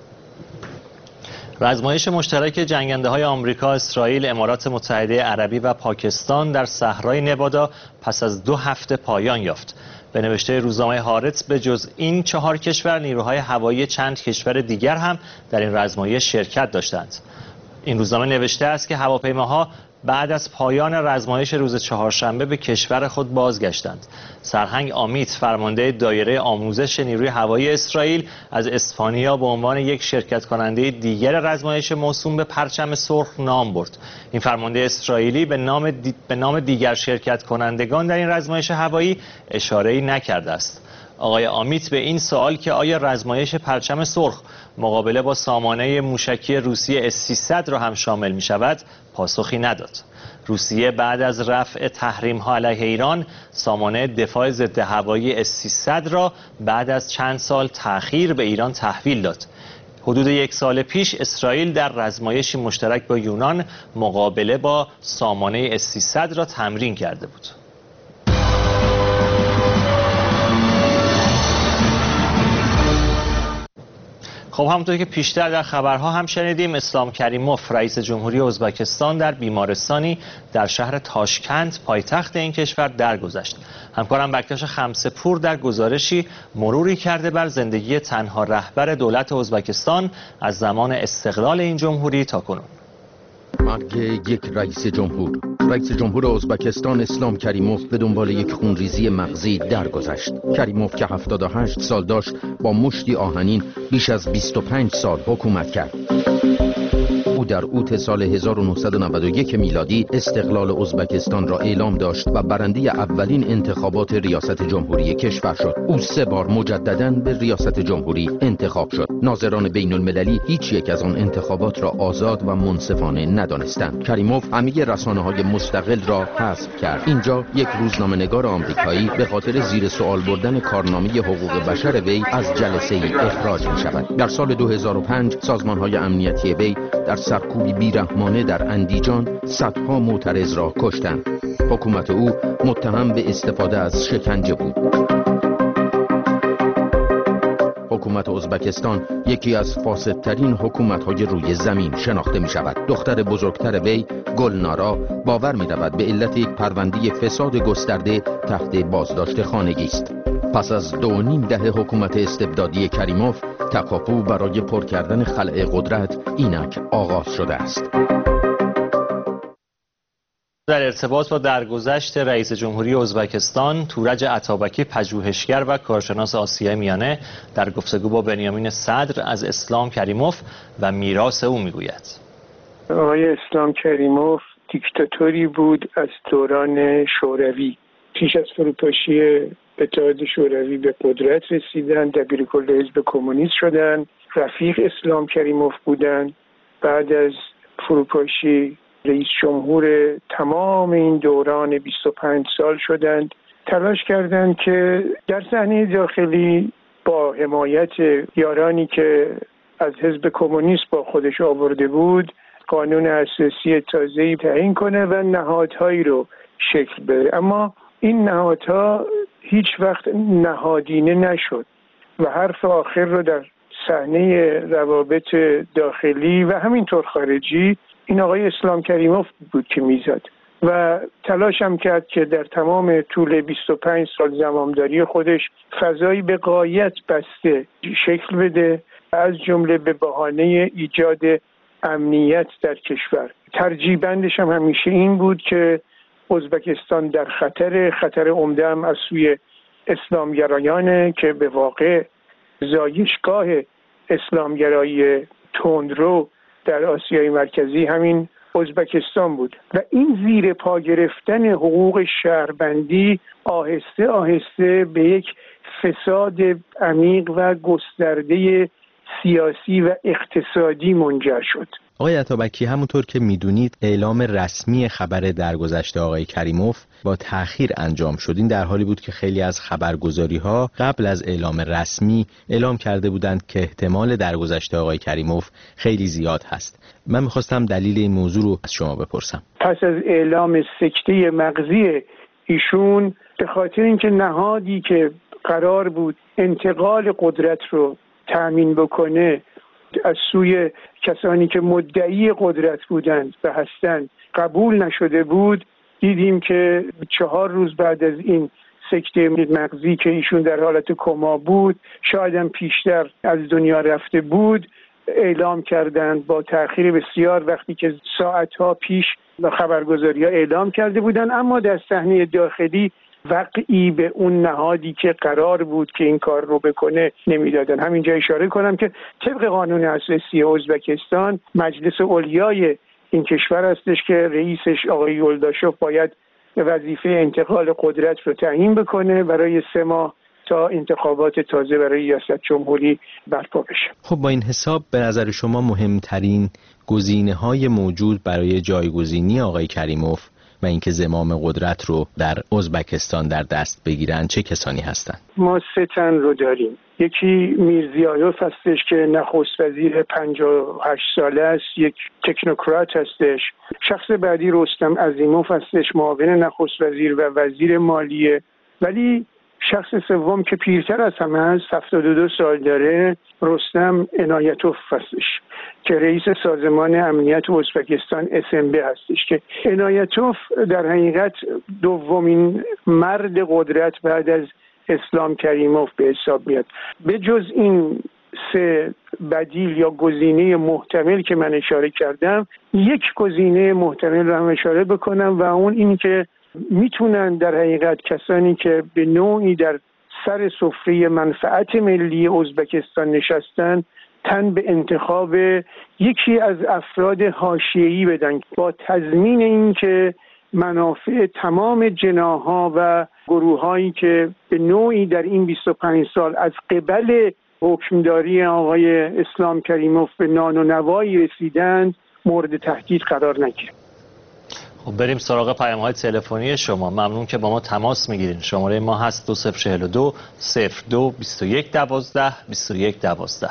رزمایش مشترک جنگنده‌های آمریکا، اسرائیل، امارات متحده عربی و پاکستان در صحرای نوادا پس از 2 هفته پایان یافت. به نوشته روزنامه هارتز به جز این 4 کشور نیروهای هوایی چند کشور دیگر هم در این رزمایش شرکت داشتند. این روزنامه نوشته است که هواپیماها بعد از پایان رزمایش روز چهارشنبه به کشور خود بازگشتند. سرهنگ آمیت فرمانده دایره آموزش نیروی هوایی اسرائیل از اسپانیا به عنوان یک شرکت کننده دیگر رزمایش موسوم به پرچم سرخ نام برد. این فرمانده اسرائیلی به نام دیگر شرکت کنندگان در این رزمایش هوایی اشاره‌ای نکرده است. آقای آمیت به این سوال که آیا رزمایش پرچم سرخ مقابله با سامانه موشکی روسیه S-300 را هم شامل می شود پاسخی نداد. روسیه بعد از رفع تحریم‌ها علیه ایران سامانه دفاع ضد هوایی S-300 را بعد از چند سال تأخیر به ایران تحویل داد. حدود 1 سال پیش اسرائیل در رزمایشی مشترک با یونان مقابله با سامانه S-300 را تمرین کرده بود. خب همونطور که پیشتر در خبرها هم شنیدیم، اسلام کریموف رئیس جمهوری ازبکستان در بیمارستانی در شهر تاشکند پایتخت این کشور درگذشت. همکارم بکتاش خمسه‌پور در گزارشی مروری کرده بر زندگی تنها رهبر دولت ازبکستان از زمان استقلال این جمهوری تا کنون.
مرگ یک رئیس جمهور ازبکستان اسلام کریموف به دنبال یک خونریزی مغزی درگذشت. کریموف که 78 سال داشت با مشتی آهنین بیش از 25 سال حکومت کرد. او در اوت سال 1991 میلادی استقلال ازبکستان را اعلام داشت و برنده اولین انتخابات ریاست جمهوری کشور شد. او 3 بار مجدداً به ریاست جمهوری انتخاب شد. ناظران بین المللی هیچ یک از آن انتخابات را آزاد و منصفانه ندانستند. کریموف همه رسانه‌های مستقل را حذف کرد. اینجا یک روزنامه‌نگار آمریکایی به خاطر زیر سوال بردن کارنامه حقوق بشر وی از جلسه ای اخراج می شود. در سال 2005 سازمان‌های امنیتی وی در سرکوبی بیرحمانه در اندیجان صدها معترض را کشتند. حکومت او متهم به استفاده از شکنجه بود. حکومت ازبکستان یکی از فاسدترین حکومت‌های روی زمین شناخته می شود. دختر بزرگتر وی گلنارا باور می رود به علت یک پرونده فساد گسترده تحت بازداشت خانگی است. پس از 2.5 دهه حکومت استبدادی کریموف، تکاپو برای پر کردن خلأ قدرت اینک آغاز شده است.
در ارتباط با درگذشت رئیس جمهوری ازبکستان، تورج عطابکی پژوهشگر و کارشناس آسیای میانه در گفتگو با بنیامین صدر از اسلام کریموف و میراث او میگوید.
آقای اسلام کریموف دیکتاتوری بود از دوران شوروی. پیش از فروپاشی اتحاد شوروی به قدرت رسیدن، دبیرکل حزب کمونیست شدن، رفیق اسلام کریموف بودن. بعد از فروپاشی رئیس جمهور تمام این دوران 25 سال شدند. تلاش کردند که در صحنه داخلی با حمایت یارانی که از حزب کمونیست با خودش آورده بود قانون اساسی تازه‌ای تعیین کنه و نهادهایی رو شکل بده. اما این نهادها هیچ وقت نهادینه نشد و حرف آخر رو در صحنه روابط داخلی و همینطور خارجی این آقای اسلام کریموف بود که میزد و تلاش هم کرد که در تمام طول 25 سال زمامداری خودش فضایی به غایت بسته شکل بده، از جمله به بهانه ایجاد امنیت در کشور. ترجیح بندش هم همیشه این بود که ازبکستان در خطر عمده هم از سوی اسلامگرایانه که به واقع زایشگاه اسلامگرایی تندرو در آسیای مرکزی همین ازبکستان بود و این زیر پا گرفتن حقوق شهروندی آهسته آهسته به یک فساد عمیق و گسترده سیاسی و اقتصادی منجر شد.
آقای عطابکی، همونطور که میدونید اعلام رسمی خبر درگذشت آقای کریموف با تأخیر انجام شد. این در حالی بود که خیلی از خبرگزاری‌ها قبل از اعلام رسمی اعلام کرده بودند که احتمال درگذشت آقای کریموف خیلی زیاد هست. من می‌خواستم دلیل این موضوع رو از شما بپرسم.
پس از اعلام سکته مغزی ایشون به خاطر اینکه نهادی که قرار بود انتقال قدرت رو تأمین بکنه از سوی کسانی که مدعی قدرت بودند و هستند قبول نشده بود، دیدیم که 4 روز بعد از این سکته مغزی که ایشون در حالت کما بود، شاید هم پیشتر از دنیا رفته بود، اعلام کردند با تأخیر بسیار، وقتی که ساعتها پیش خبرگزاری‌ها اعلام کرده بودند، اما در صحنه داخلی وقعی به اون نهادی که قرار بود که این کار رو بکنه نمیدادن. همینجا اشاره کنم که طبق قانون اساسی ازبکستان مجلس علیای این کشور هستش که رئیسش آقای یولداشوف باید وظیفه انتقال قدرت رو تعیین بکنه برای 3 ماه تا انتخابات تازه برای ریاست جمهوری برپا بشه.
خب با این حساب به نظر شما مهمترین گزینه‌های موجود برای جایگزینی آقای کریموف و اینکه زمام قدرت رو در ازبکستان در دست بگیرن چه کسانی هستند؟
ما 3 تن رو داریم. یکی میرزیایوف هستش که نخست وزیر 58 ساله است، یک تکنوکرات هستش. شخص بعدی رستم عظیموف هستش، معاون نخست وزیر و وزیر مالیه. ولی شخص سوم که پیرتر از همه است، 72 سال داره، رستم عنایتوف هستش که رئیس سازمان امنیت ازبکستان SMB هستش که عنایتوف در حقیقت دومین مرد قدرت بعد از اسلام کریموف به حساب میاد. به جز این 3 بدیل یا گزینه محتمل که من اشاره کردم، یک گزینه محتمل رو هم اشاره بکنم و اون این که میتونن در حقیقت کسانی که به نوعی در سر سفره منفعت ملی ازبکستان نشستن تن به انتخاب یکی از افراد حاشیه‌ای بدن با تضمین این که منافع تمام جناح‌ها و گروه‌هایی که به نوعی در این 25 سال از قبل حکمداری آقای اسلام کریموف به نان و نوایی رسیدند مورد تهدید قرار نگیرند.
خب بریم سراغ پیام‌های تلفنی شما. ممنون که با ما تماس میگیرین. شماره ما هست 2042 02 21 12 21 12.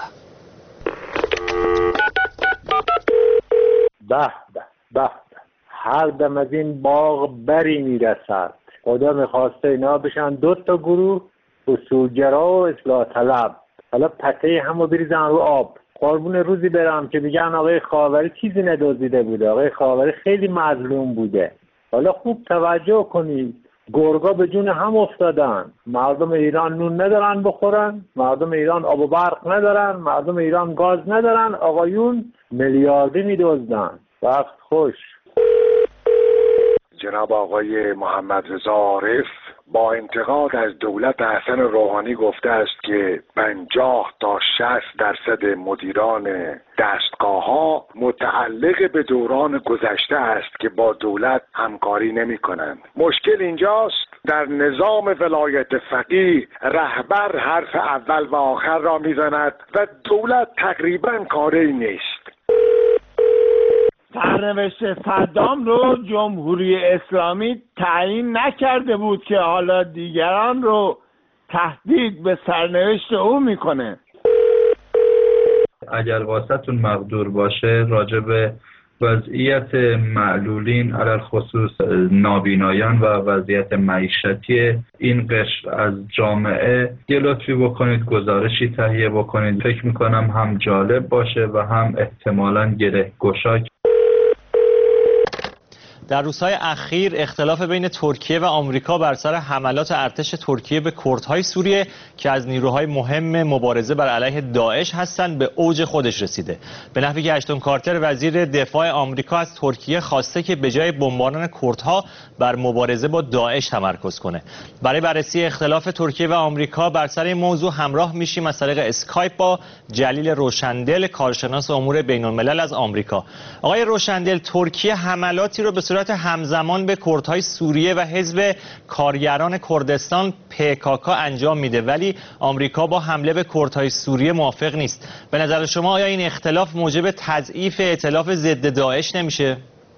به هر دم از این باغ بری میرسد. خدا میخواسته اینا بشن 2 تا گروه، اصولگرا و اصلاح طلب. حالا پته همو بریزن رو آب. قربون روزی برم که میگن آقای خاوری چیزی ندزدیده بوده، آقای خاوری خیلی مظلوم بوده. حالا خوب توجه کنید، گرگا به جون هم افتادن. مردم ایران نون ندارن بخورن، مردم ایران آب و برق ندارن، مردم ایران گاز ندارن، آقایون میلیاردی میدزدن. وقت خوش.
جناب آقای محمد رضا عارف با انتقاد از دولت حسن روحانی گفته است که 50 تا 60% مدیران دستگاه‌ها متعلق به دوران گذشته است که با دولت همکاری نمی‌کنند. مشکل اینجاست در نظام ولایت فقیه رهبر حرف اول و آخر را می‌زند و دولت تقریباً کاری نیست.
سرنوشت صدام رو جمهوری اسلامی تعیین نکرده بود که حالا دیگران رو تهدید به سرنوشت او میکنه.
اگر واسطون مقدور باشه راجع به وضعیت معلولین علل خصوص نابینایان و وضعیت معیشتی این قشر از جامعه یه لطفی بکنید، گزارشی تهیه بکنید. فکر میکنم هم جالب باشه و هم احتمالاً گره گشا.
در روزهای اخیر اختلاف بین ترکیه و آمریکا بر سر حملات ارتش ترکیه به کردهای سوریه که از نیروهای مهم مبارزه بر علیه داعش هستند به اوج خودش رسیده. به نحوی که اشتون کارتر وزیر دفاع آمریکا از ترکیه خواسته که به جای بمباران کردها بر مبارزه با داعش تمرکز کنه. برای بررسی اختلاف ترکیه و آمریکا بر سر این موضوع همراه میشیم از طریق اسکایپ با جلیل روشندل، کارشناس امور بین‌الملل از آمریکا. آقای روشندل، ترکیه حملاتی رو به صورت همزمان به کردهای سوریه و حزب کارگران کردستان PKK انجام میده، ولی آمریکا با حمله به کردهای سوریه موافق نیست. به نظر شما آیا این اختلاف موجب تضعیف ائتلاف ضد داعش نمیشه؟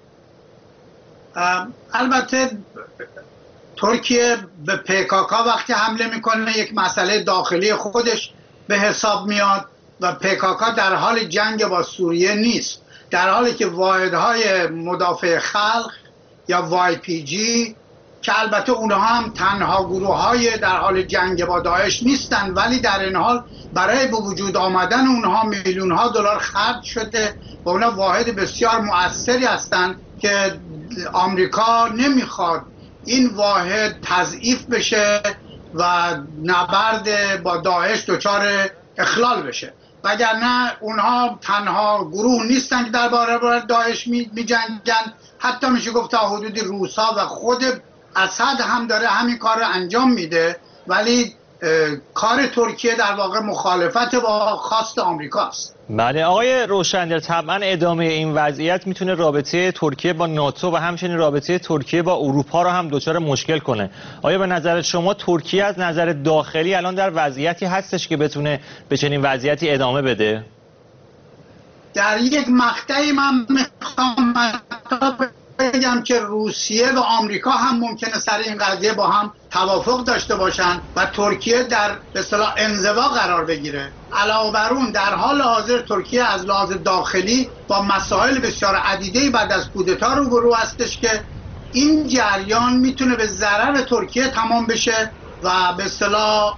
البته ترکیه به PKK وقتی حمله میکنه یک مسئله داخلی خودش به حساب میاد و PKK در حال جنگ با سوریه نیست، در حالی که واحدهای مدافع خلق یا YPG که البته اونها هم تنها گروه‌های در حال جنگ با داعش نیستند، ولی در این حال برای به وجود آمدن اونها میلیون‌ها دلار خرج شده و اونها واحد بسیار مؤثری هستند که آمریکا نمیخواد این واحد تضعیف بشه و نبرد با داعش دچار اخلال بشه. وگرنه اونها تنها گروه نیستن که در برابر داعش می جنگن، حتی میشه گفت تا حدودی روسا و خود اسد هم داره همین کار رو انجام میده، ولی کار ترکیه در واقع مخالفت با خواست آمریکاست.
بله آقای روشندل، طبعا ادامه این وضعیت میتونه رابطه ترکیه با ناتو و همچنین رابطه ترکیه با اروپا رو هم دچار مشکل کنه. آیا به نظر شما ترکیه از نظر داخلی الان در وضعیتی هستش که بتونه به چنین وضعیتی ادامه بده؟
در یک مقطعی من میخوام بگم که روسیه و آمریکا هم ممکنه سر این قضیه با هم توافق داشته باشند و ترکیه در به اصطلاح انزوا قرار بگیره. علاوه بر اون در حال حاضر ترکیه از لحاظ داخلی با مسائل بسیار عدیده‌ای بعد از کودتا روبرو هستش که این جریان میتونه به ضرر ترکیه تمام بشه و به اصطلاح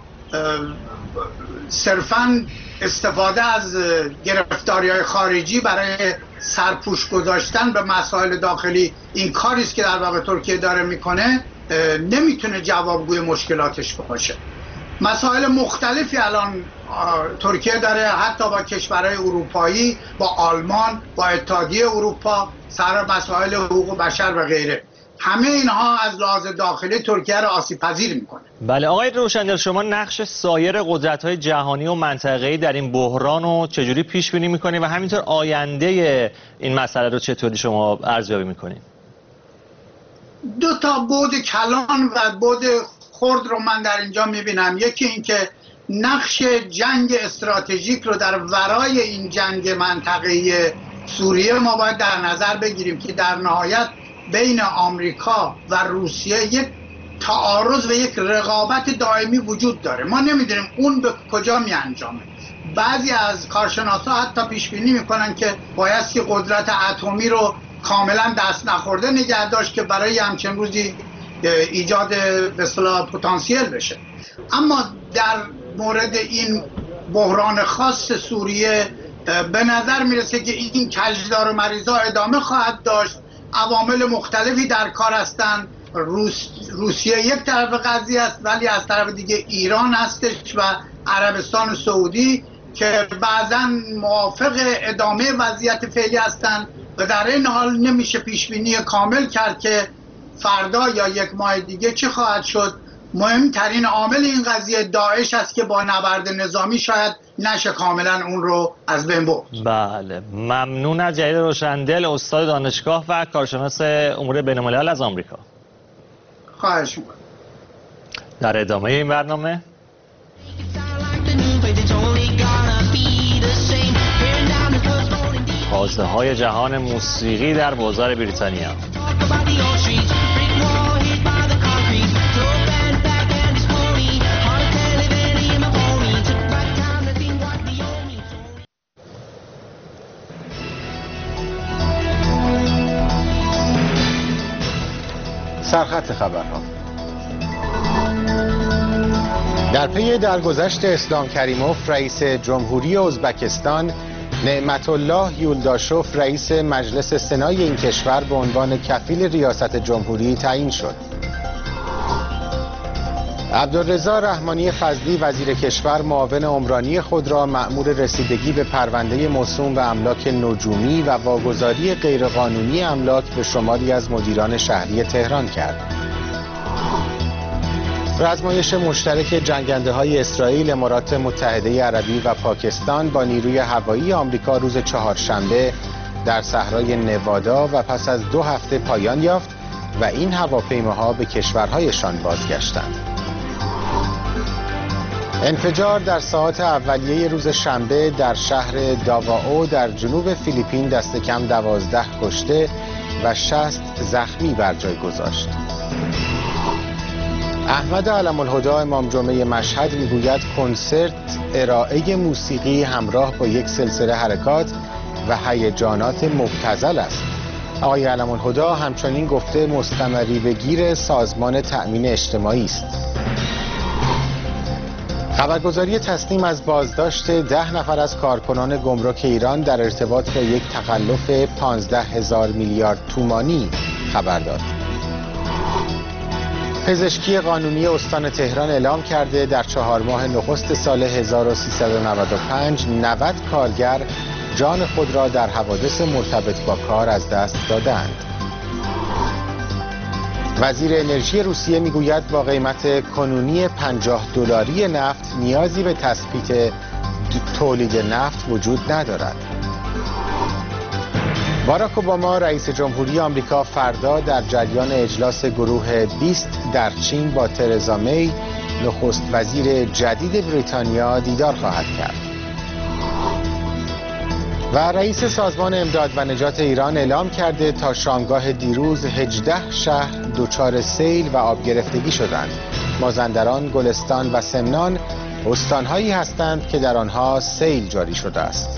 صرفاً استفاده از گرفتاری‌های خارجی برای سرپوش گذاشتن به مسائل داخلی، این کاری است که در واقع ترکیه داره میکنه، نمیتونه جوابگوی مشکلاتش باشه. مسائل مختلفی الان ترکیه داره، حتی با کشورهای اروپایی، با آلمان، با اتحادیه اروپا، سر مسائل حقوق بشر و غیره. همه اینها از لحاظ داخلی ترکیه را آسیب پذیر میکنه.
بله آقای روشندل، شما نقش سایر قدرت‌های جهانی و منطقه‌ای در این بحران رو چجوری پیش بینی میکنید و همینطور آینده این مسئله رو چطوری شما ارزیابی میکنید؟
دو تا بعد کلان و بعد خرد رو من در اینجا میبینم. یکی این که نقش جنگ استراتژیک رو در ورای این جنگ منطقه‌ای سوریه ما باید در نظر بگیریم که در نهایت بین آمریکا و روسیه یک تعارض و یک رقابت دائمی وجود داره. ما نمیدونیم اون به کجا می انجامه. بعضی از کارشناسا حتی پیش بینی میکنن که بایستی قدرت اتمی رو کاملا دست نخورده نگه داشت که برای همچین روزی ایجاد به اصطلاح پتانسیل بشه. اما در مورد این بحران خاص سوریه به نظر میرسه که این کجدار و مریضا ادامه خواهد داشت. عوامل مختلفی در کار هستند. روسیه یک طرف قضیه است، ولی از طرف دیگه ایران هستش و عربستان سعودی که بعضا موافق ادامه وضعیت فعلی هستند و در این حال نمیشه پیشبینی کامل کرد که فردا یا یک ماه دیگه چه خواهد شد. مهمترین عامل این قضیه داعش است که با نبرد نظامی شاید نشه کاملا اون رو از بین برد.
بله ممنون از جلیل روشندل، استاد دانشگاه و کارشناس امور بین‌الملل از آمریکا.
خواهش می‌کنم.
در ادامه این برنامه خواسته جهان موسیقی در بازار بریتانیا.
سرخط خبرها. در پی درگذشت اسلام کریموف رئیس جمهوری ازبکستان، نعمت الله یولداشوف رئیس مجلس سنای این کشور به عنوان کفیل ریاست جمهوری تعیین شد. عبدالرضا رحمانی فضلی وزیر کشور معاون عمرانی خود را مأمور رسیدگی به پرونده موسوم به املاک نجومی و واگذاری غیرقانونی املاک به شماری از مدیران شهری تهران کرد. رزمایش مشترک جنگنده‌های اسرائیل، امارات متحده عربی و پاکستان با نیروی هوایی آمریکا روز چهارشنبه در صحرای نوادا و پس از 2 هفته پایان یافت و این هواپیماها به کشورهایشان بازگشتند. انفجار در ساعات اولیه روز شنبه در شهر داواو در جنوب فیلیپین دست کم 12 کشته و 60 زخمی بر جای گذاشت. احمد علم‌الهدی امام جمعه مشهد میگوید کنسرت ارائه موسیقی همراه با یک سلسله حرکات و هیجانات مبتذل است. آقای علم‌الهدی همچنین گفته مستمری به گیر سازمان تأمین اجتماعی است. خبرگزاری تسنیم از بازداشت 10 نفر از کارکنان گمرک ایران در ارتباط با یک تخلف 15,000 میلیارد تومانی خبر داد. پزشکی قانونی استان تهران اعلام کرده در 4 ماه نخست سال 1395 90 کارگر جان خود را در حوادث مرتبط با کار از دست دادند. وزیر انرژی روسیه میگوید با قیمت کنونی $50 نفت نیازی به تثبیت تولید نفت وجود ندارد. باراک اوباما رئیس جمهوری آمریکا فردا در جریان اجلاس گروه 20 در چین با ترزا می نخست وزیر جدید بریتانیا دیدار خواهد کرد. و رئیس سازمان امداد و نجات ایران اعلام کرده تا شامگاه دیروز 18 شهر دچار سیل و آب گرفتگی شدند. مازندران، گلستان و سمنان استانهایی هستند که در آنها سیل جاری شده است.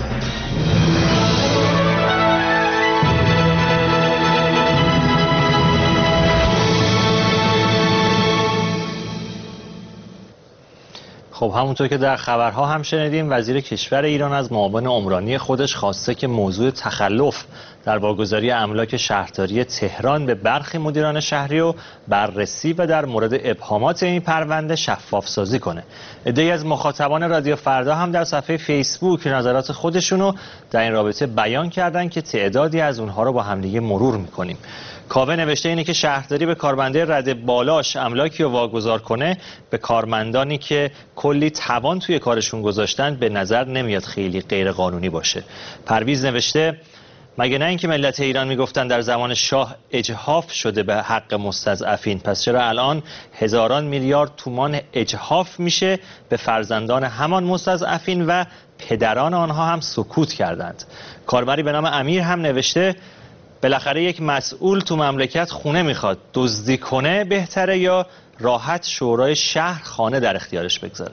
خب همونطور که در خبرها هم شنیدیم، وزیر کشور ایران از معاون عمرانی خودش خواسته که موضوع تخلف در واگذاری املاک شهرداری تهران به برخی مدیران شهری رو بررسی و در مورد ابهامات این پرونده شفاف سازی کنه. عده‌ای از مخاطبان رادیو فردا هم در صفحه فیسبوک نظرات خودشونو در این رابطه بیان کردن که تعدادی از اونها رو با همدیگه مرور میکنیم. کاوه نوشته اینه که شهرداری به کارمنده رده بالاش املاکی رو واگذار کنه به کارمندانی که کلی توان توی کارشون گذاشتن به نظر نمیاد خیلی غیر قانونی باشه. پرویز نوشته مگه نه اینکه ملت ایران میگفتن در زمان شاه اجحاف شده به حق مستضعفین، پس چرا الان هزاران میلیارد تومان اجحاف میشه به فرزندان همان مستضعفین و پدران آنها هم سکوت کردند. کاربری به نام امیر هم نوشته بالاخره یک مسئول تو مملکت خونه میخواد دزدی کنه بهتره یا راحت شورای شهر خانه در اختیارش بگذاره؟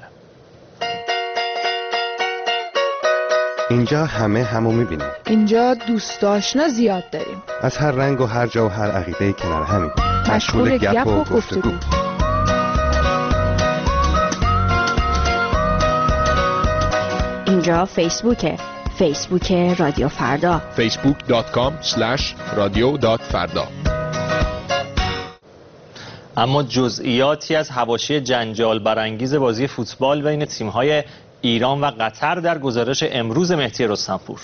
اینجا همه همو میبینیم.
اینجا دوست آشنا زیاد داریم.
از هر رنگ و هر جا و هر عقیده کنار همین.
مشغول گپ و گفتگو. اینجا فیسبوکه. فیسبوک رادیو فردا.
facebook.com/radio.farda.
اما جزئیاتی از حواشی جنجال برانگیز بازی فوتبال بین تیم‌های ایران و قطر در گزارش امروز مهدی رستمپور.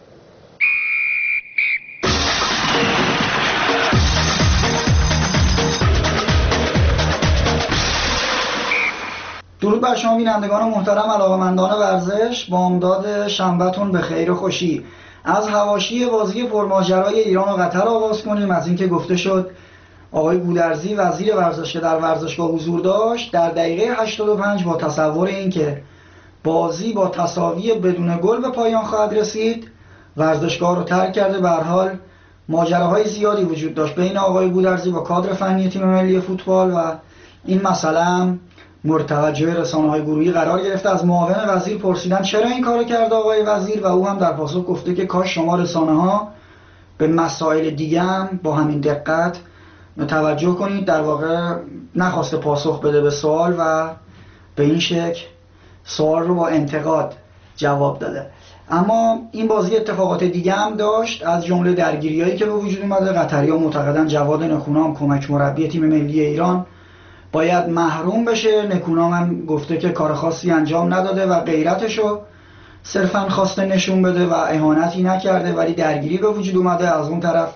درود بر شما بینندگان محترم علاقه‌مندان ورزش، بامداد شنبه‌تون به خیر و خوشی. از حواشی بازی پرماجرای ایران و قطر آغاز کنیم. از اینکه گفته شد آقای گودرزی وزیر ورزش که در ورزشگاه حضور داشت در دقیقه 85 با تصور اینکه بازی با تساوی بدون گل به پایان خواهد رسید ورزشگاه رو ترک کرده. به هر حال ماجراهای زیادی وجود داشت بین آقای گودرزی و کادر فنی تیم ملی فوتبال و این مسئله هم مورد توجه رسانه‌های گروهی قرار گرفته. از معاون وزیر پرسیدن چرا این کارو کرده آقای وزیر و او هم در پاسخ گفته که کاش شما رسانه‌ها به مسائل دیگه هم با همین دقت توجه کنید. در واقع نخواسته پاسخ بده به سوال و به این شکل سوال رو با انتقاد جواب داده. اما این بازی اتفاقات دیگه هم داشت، از جمله درگیریایی که به وجود اومده. قطری‌ها معتقدن جواد نکونام کمک مربی تیم ملی ایران باید محروم بشه. نکونام هم گفته که کار خاصی انجام نداده و غیرتشو صرفاً خواسته نشون بده و اهانتی نکرده، ولی درگیری به وجود اومده. از اون طرف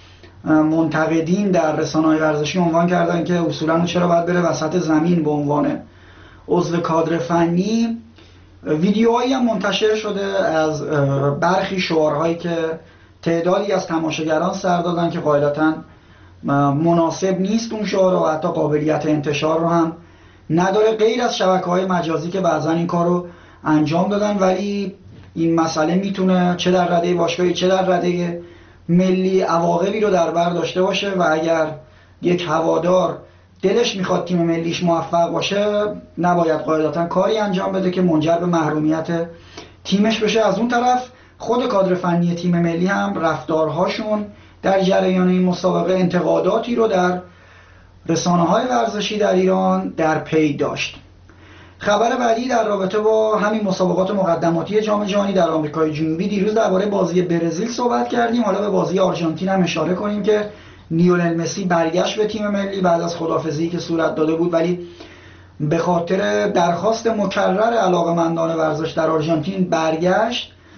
منتقدین در رسانه‌های ورزشی عنوان کردن که اصولاً چرا باید بره وسط زمین به عنوان عضو کادر فنی. ویدیوهایی هم منتشر شده از برخی شعارهایی که تعدادی از تماشاگران سر دادن که قاعدتاً مناسب نیست اون شعار و حتی قابلیت انتشار رو هم نداره، غیر از شبکه‌های مجازی که بعضا این کار رو انجام دادن. ولی این مسئله میتونه چه در رده باشگاهی چه در رده ملی عواقبی رو در بر داشته باشه و اگر یک هوادار دلش میخواد تیم ملیش موفق باشه نباید قاعدتا کاری انجام بده که منجر به محرومیت تیمش بشه. از اون طرف خود کادر فنی تیم ملی هم رفتارهاشون در جریان این مسابقه انتقاداتی رو در رسانه‌های ورزشی در ایران در پی داشت. خبر بعدی در رابطه با همین مسابقات مقدماتی جام جهانی در آمریکای جنوبی. دیروز درباره بازی برزیل صحبت کردیم، حالا به بازی آرژانتین هم اشاره کنیم که لیونل مسی برگشت به تیم ملی بعد از خداحافظی که صورت داده بود، ولی به خاطر درخواست مکرر علاقه‌مندان ورزش در آرژانتین برگشت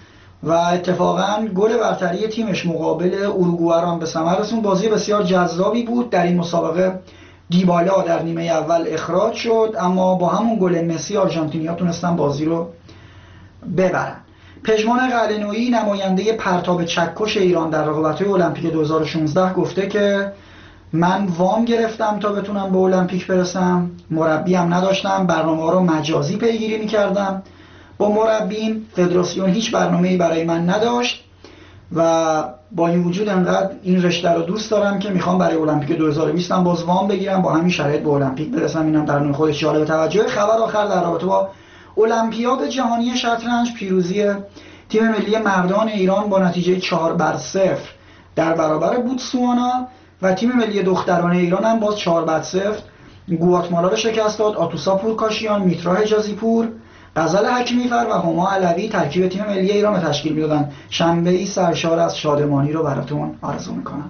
و اتفاقا گل برتری تیمش مقابل اروگوئه را به ثمر رسوند. بازی بسیار جذابی بود. در این مسابقه دیبالا در نیمه اول اخراج شد، اما با همون گل مسی آرژانتینی‌ها تونستن بازی رو ببرن. پژمان قلعه‌نویی نماینده پرتاب چکش ایران در رقابت‌های المپیک 2016 گفته که من وام گرفتم تا بتونم به المپیک برسم، مربی هم نداشتم، برنامه‌ها رو مجازی پیگیری می‌کردم. با مربیم فدراسیون هیچ برنامه‌ای برای من نداشت و با این وجود انقدر این رشته رو دوست دارم که میخوام برای المپیک 2020 هم باز وام بگیرم، با همین شرایط به المپیک برسم. اینم در نوع خودش جالب توجه. خبر آخر در رابطه با المپیاد جهانی شطرنج، پیروزی تیم ملی مردان ایران با نتیجه 4-0 در برابر بوتسوانا و تیم ملی دختران ایران هم باز 4-0 گواتمالا رو شکست داد. آتوسا پورکاشیان، میترا حجازی پور، غزل حکیمی‌فر و هما علوی ترکیب تیم ملی ایران رو تشکیل میدادن. شنبه‌ای سرشار از شادمانی رو براتون آرزو میکنم.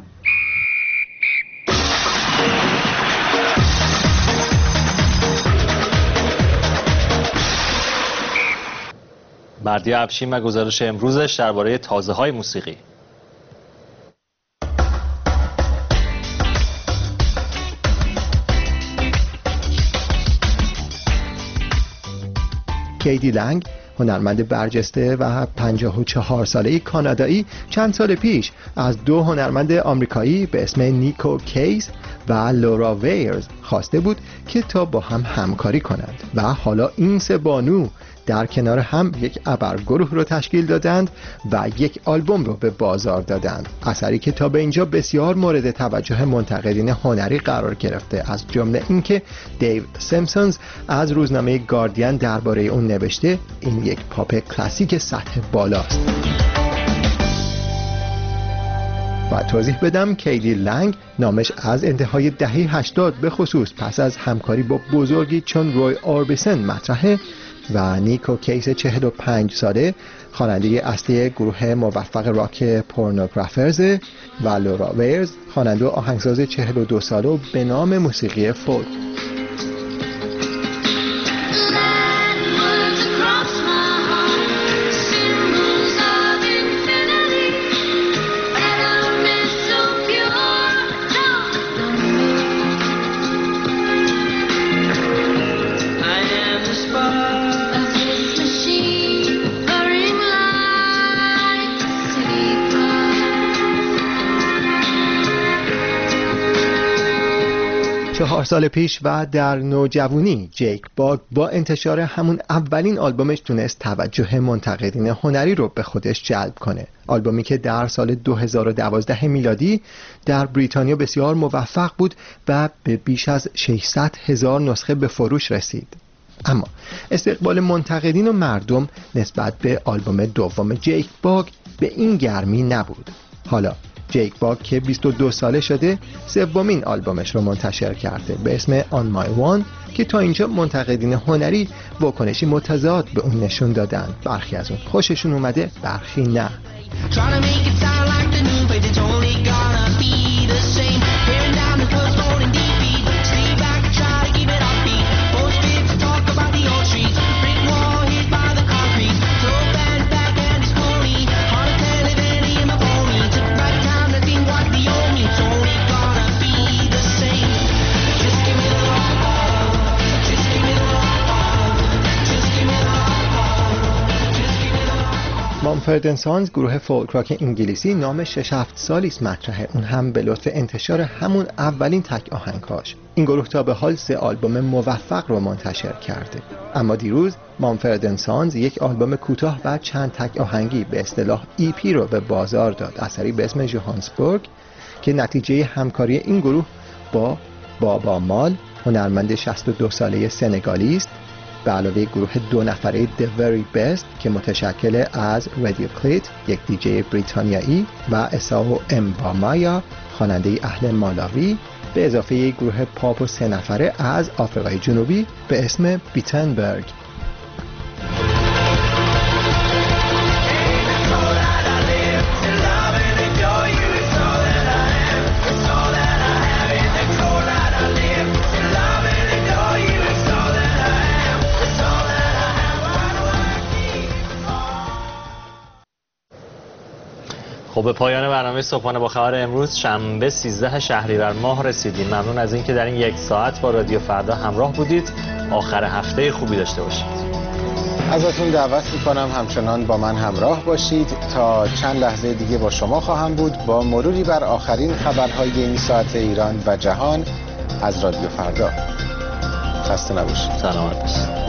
مردی افشین و گزارش امروزش درباره تازه‌های موسیقی.
کیدی لنگ، هنرمند برجسته و 54 ساله کانادایی، چند سال پیش از دو هنرمند آمریکایی به اسم نیکو کیس و لورا ویرز خواسته بود که تا با هم همکاری کنند و حالا این سه بانو در کنار هم یک ابرگروه رو تشکیل دادند و یک آلبوم رو به بازار دادند. اثری که تا به اینجا بسیار مورد توجه منتقدین هنری قرار گرفته، از جمله اینکه دیو سیمپسونز از روزنامه گاردین درباره اون نوشته این یک پاپ کلاسیک سطح بالاست. و توضیح بدم کیدی لنگ نامش از انتهای دهه 80 به خصوص پس از همکاری با بزرگی چون روی اوربیسن مطرحه و نیکو کیس 45 ساله خواننده اصلی گروه موفق راک پورنوگرافرز و لورا ویرز خواننده و آهنگساز 42 ساله به نام موسیقی فولک. چهار سال پیش و در نوجوانی جیک باگ با انتشار همون اولین آلبومش تونست توجه منتقدین هنری رو به خودش جلب کنه. آلبومی که در سال 2012 میلادی در بریتانیا بسیار موفق بود و به بیش از 600,000 نسخه به فروش رسید. اما استقبال منتقدین و مردم نسبت به آلبوم دوم جیک باگ به این گرمی نبود. حالا جیک باگ که 22 ساله شده سومین آلبومش رو منتشر کرده به اسم On My One که تا اینجا منتقدین هنری واکنشی متضاد به اون نشون دادن. برخی از اون خوششون اومده، برخی نه. مامفرد اند سانز، گروه فولک راک انگلیسی، نام 6-7 سالی است مطرحه، اون هم به لطف انتشار همون اولین تک آهنگاش. این گروه تا به حال 3 آلبوم موفق رو منتشر کرده، اما دیروز مامفرد اند سانز یک آلبوم کوتاه و چند تک آهنگی به اصطلاح EP رو به بازار داد، اثری به اسم جوهانسبورگ که نتیجه همکاری این گروه با بابا مال، هنرمند 62 ساله سنگالی است، به علاوه گروه 2 نفره The Very Best که متشکل از رادیو کلیت، یک دیجی بریتانیایی، و اساو امبامایا، خواننده اهل مالاوی، به اضافه یک گروه پاپ و 3 نفره از آفریقای جنوبی به اسم بیتنبرگ.
خب به پایان برنامه صبحانه با خبر امروز شنبه 13 شهریور ماه رسیدیم. ممنون از اینکه در این یک ساعت با رادیو فردا همراه بودید. آخر هفته خوبی داشته باشید.
ازتون دعوت میکنم همچنان با من همراه باشید. تا چند لحظه دیگه با شما خواهم بود با مروری بر آخرین خبرهای این ساعت ایران و جهان از رادیو فردا. خسته نباشید.
سلامت باشید.